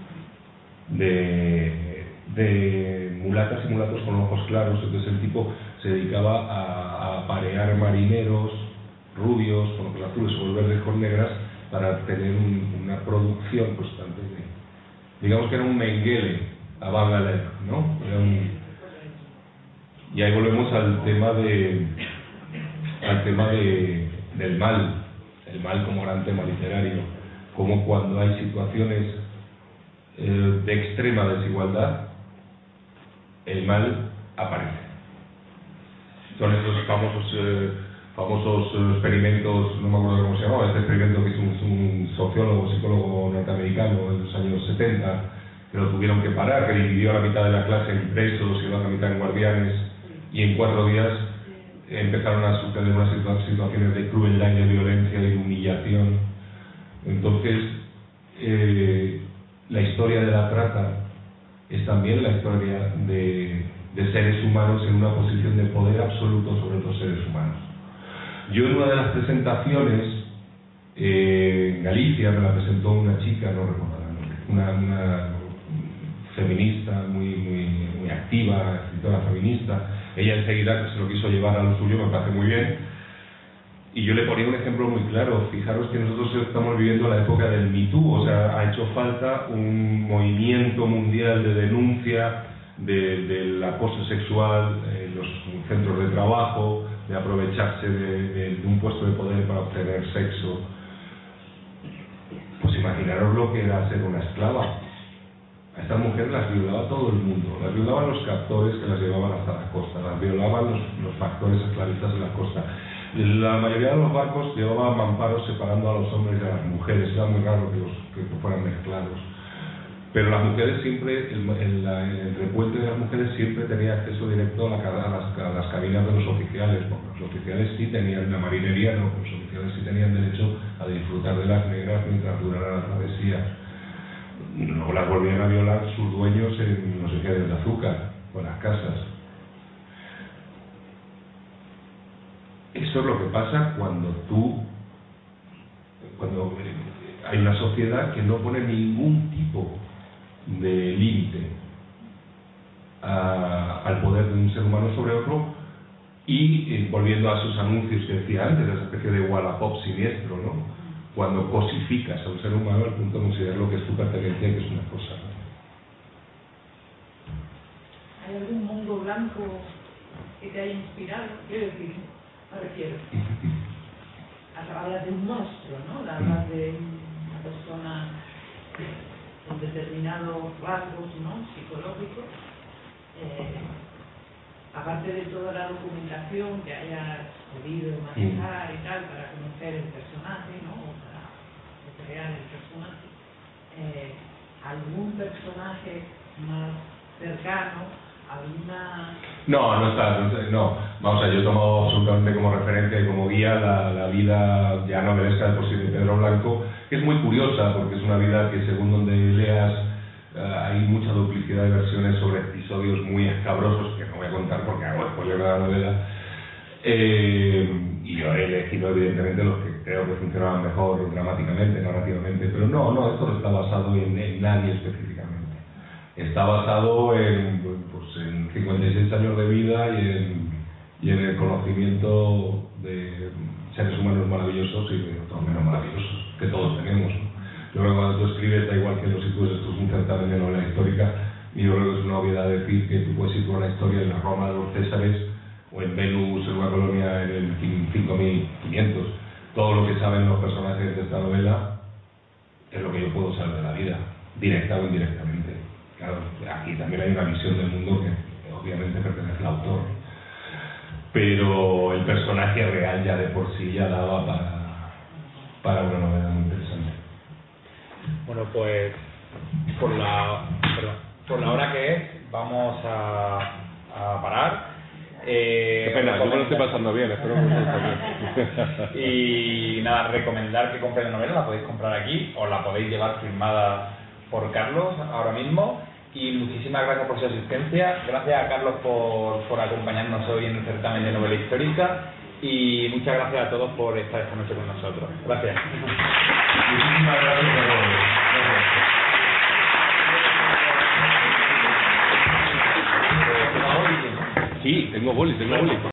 de, de mulatas y mulatos con ojos claros. Entonces el tipo se dedicaba a, a aparear marineros rubios con ojos azules o verdes con negras para tener un, una producción constante de... Digamos que era un Mengele a Bangladesh, ¿no? Era un... Y ahí volvemos al tema de al tema de, del mal, el mal como gran tema literario, como cuando hay situaciones eh, de extrema desigualdad, el mal aparece. Son esos famosos eh, famosos experimentos, no me acuerdo cómo se llamaba, este experimento que hizo un, un sociólogo, psicólogo norteamericano en los años setenta, que lo tuvieron que parar, que dividió a la mitad de la clase en presos y la otra mitad en guardianes, y en cuatro días empezaron a suceder unas situaciones de crueldad y de violencia y de humillación. Entonces, eh, la historia de la trata es también la historia de, de seres humanos en una posición de poder absoluto sobre otros seres humanos. Yo en una de las presentaciones eh, en Galicia me la presentó una chica, no recuerdo el nombre, una, una feminista muy, muy, muy activa, escritora feminista. Ella enseguida se lo quiso llevar a lo suyo, me parece muy bien, y yo le ponía un ejemplo muy claro. Fijaros que nosotros estamos viviendo la época del Me Too, o sea, ha hecho falta un movimiento mundial de denuncia de, del acoso sexual en los centros de trabajo, de aprovecharse de, de, de un puesto de poder para obtener sexo. Pues imaginaros lo que era ser una esclava. A estas mujeres las violaba todo el mundo, las violaban los captores que las llevaban hasta la costa, las violaban los, los factores esclavistas de la costa. La mayoría de los barcos llevaban mamparos separando a los hombres y a las mujeres, era muy raro que, los, que fueran mezclados. Pero las mujeres siempre, el, el, el repuente de las mujeres siempre tenía acceso directo a, la, a, las, a las cabinas de los oficiales, porque los oficiales sí tenían, la marinería no, los oficiales sí tenían derecho a disfrutar de las negras mientras durara la travesía. Luego las volvían a violar sus dueños en los ejes de azúcar o en las casas. Eso es lo que pasa cuando tú, cuando hay una sociedad que no pone ningún tipo de límite al poder de un ser humano sobre otro, y eh, volviendo a sus anuncios que decía antes, esa especie de Wallapop siniestro, ¿no? Cuando cosificas a un ser humano al punto de considerar lo que es tu pertenencia y que es una cosa. ¿Hay algún mundo blanco que te haya inspirado? Quiero decir, me refiero. Hablas de un monstruo, ¿no? Hablas de una persona con determinados rasgos, ¿no? Psicológicos. Eh, aparte de toda la documentación que hayas podido manejar y tal para conocer el personaje, ¿no? O para crear el personaje, eh, algún personaje más cercano, alguna... No, no está, no, vamos a ver, yo he tomado absolutamente como referencia y como guía la, la vida ya novelesca de por sí de Pedro Blanco, que es muy curiosa, porque es una vida que según donde leas uh, hay mucha duplicidad de versiones sobre episodios muy escabrosos, que no voy a contar porque hago spoiler de la novela, eh, y yo he elegido evidentemente los que creo que funcionaban mejor dramáticamente, narrativamente, pero no, no, esto no está basado en, en nadie específicamente. Está basado en, pues, en cincuenta y seis años de vida y en, y en el conocimiento de seres humanos maravillosos y de otros menos maravillosos, que todos tenemos, ¿no? Yo creo que cuando tú escribes, da igual que lo sitúes, esto es un certamen de novela histórica, y yo creo que es una obviedad decir que tú puedes situar la historia en la Roma de los Césares o en Venus, en una colonia en el cinco mil quinientos. Todo lo que saben los personajes de esta novela es lo que yo puedo saber de la vida, directa o indirectamente. Claro, aquí también hay una visión del mundo que obviamente pertenece al autor, pero el personaje real ya de por sí ya daba para, para una novela muy interesante. Bueno, pues por la, perdón, por la hora que es, vamos a, a parar. Eh, Qué pena, yo me lo estoy pasando bien, espero que me esté bien. Y nada, recomendar que compréis la novela, la podéis comprar aquí o la podéis llevar firmada por Carlos ahora mismo. Y muchísimas gracias por su asistencia, gracias a Carlos por, por acompañarnos hoy en el certamen de novela histórica y muchas gracias a todos por estar esta noche con nosotros. Gracias. Muchísimas gracias a todos. Sí, tengo boli, tengo boli.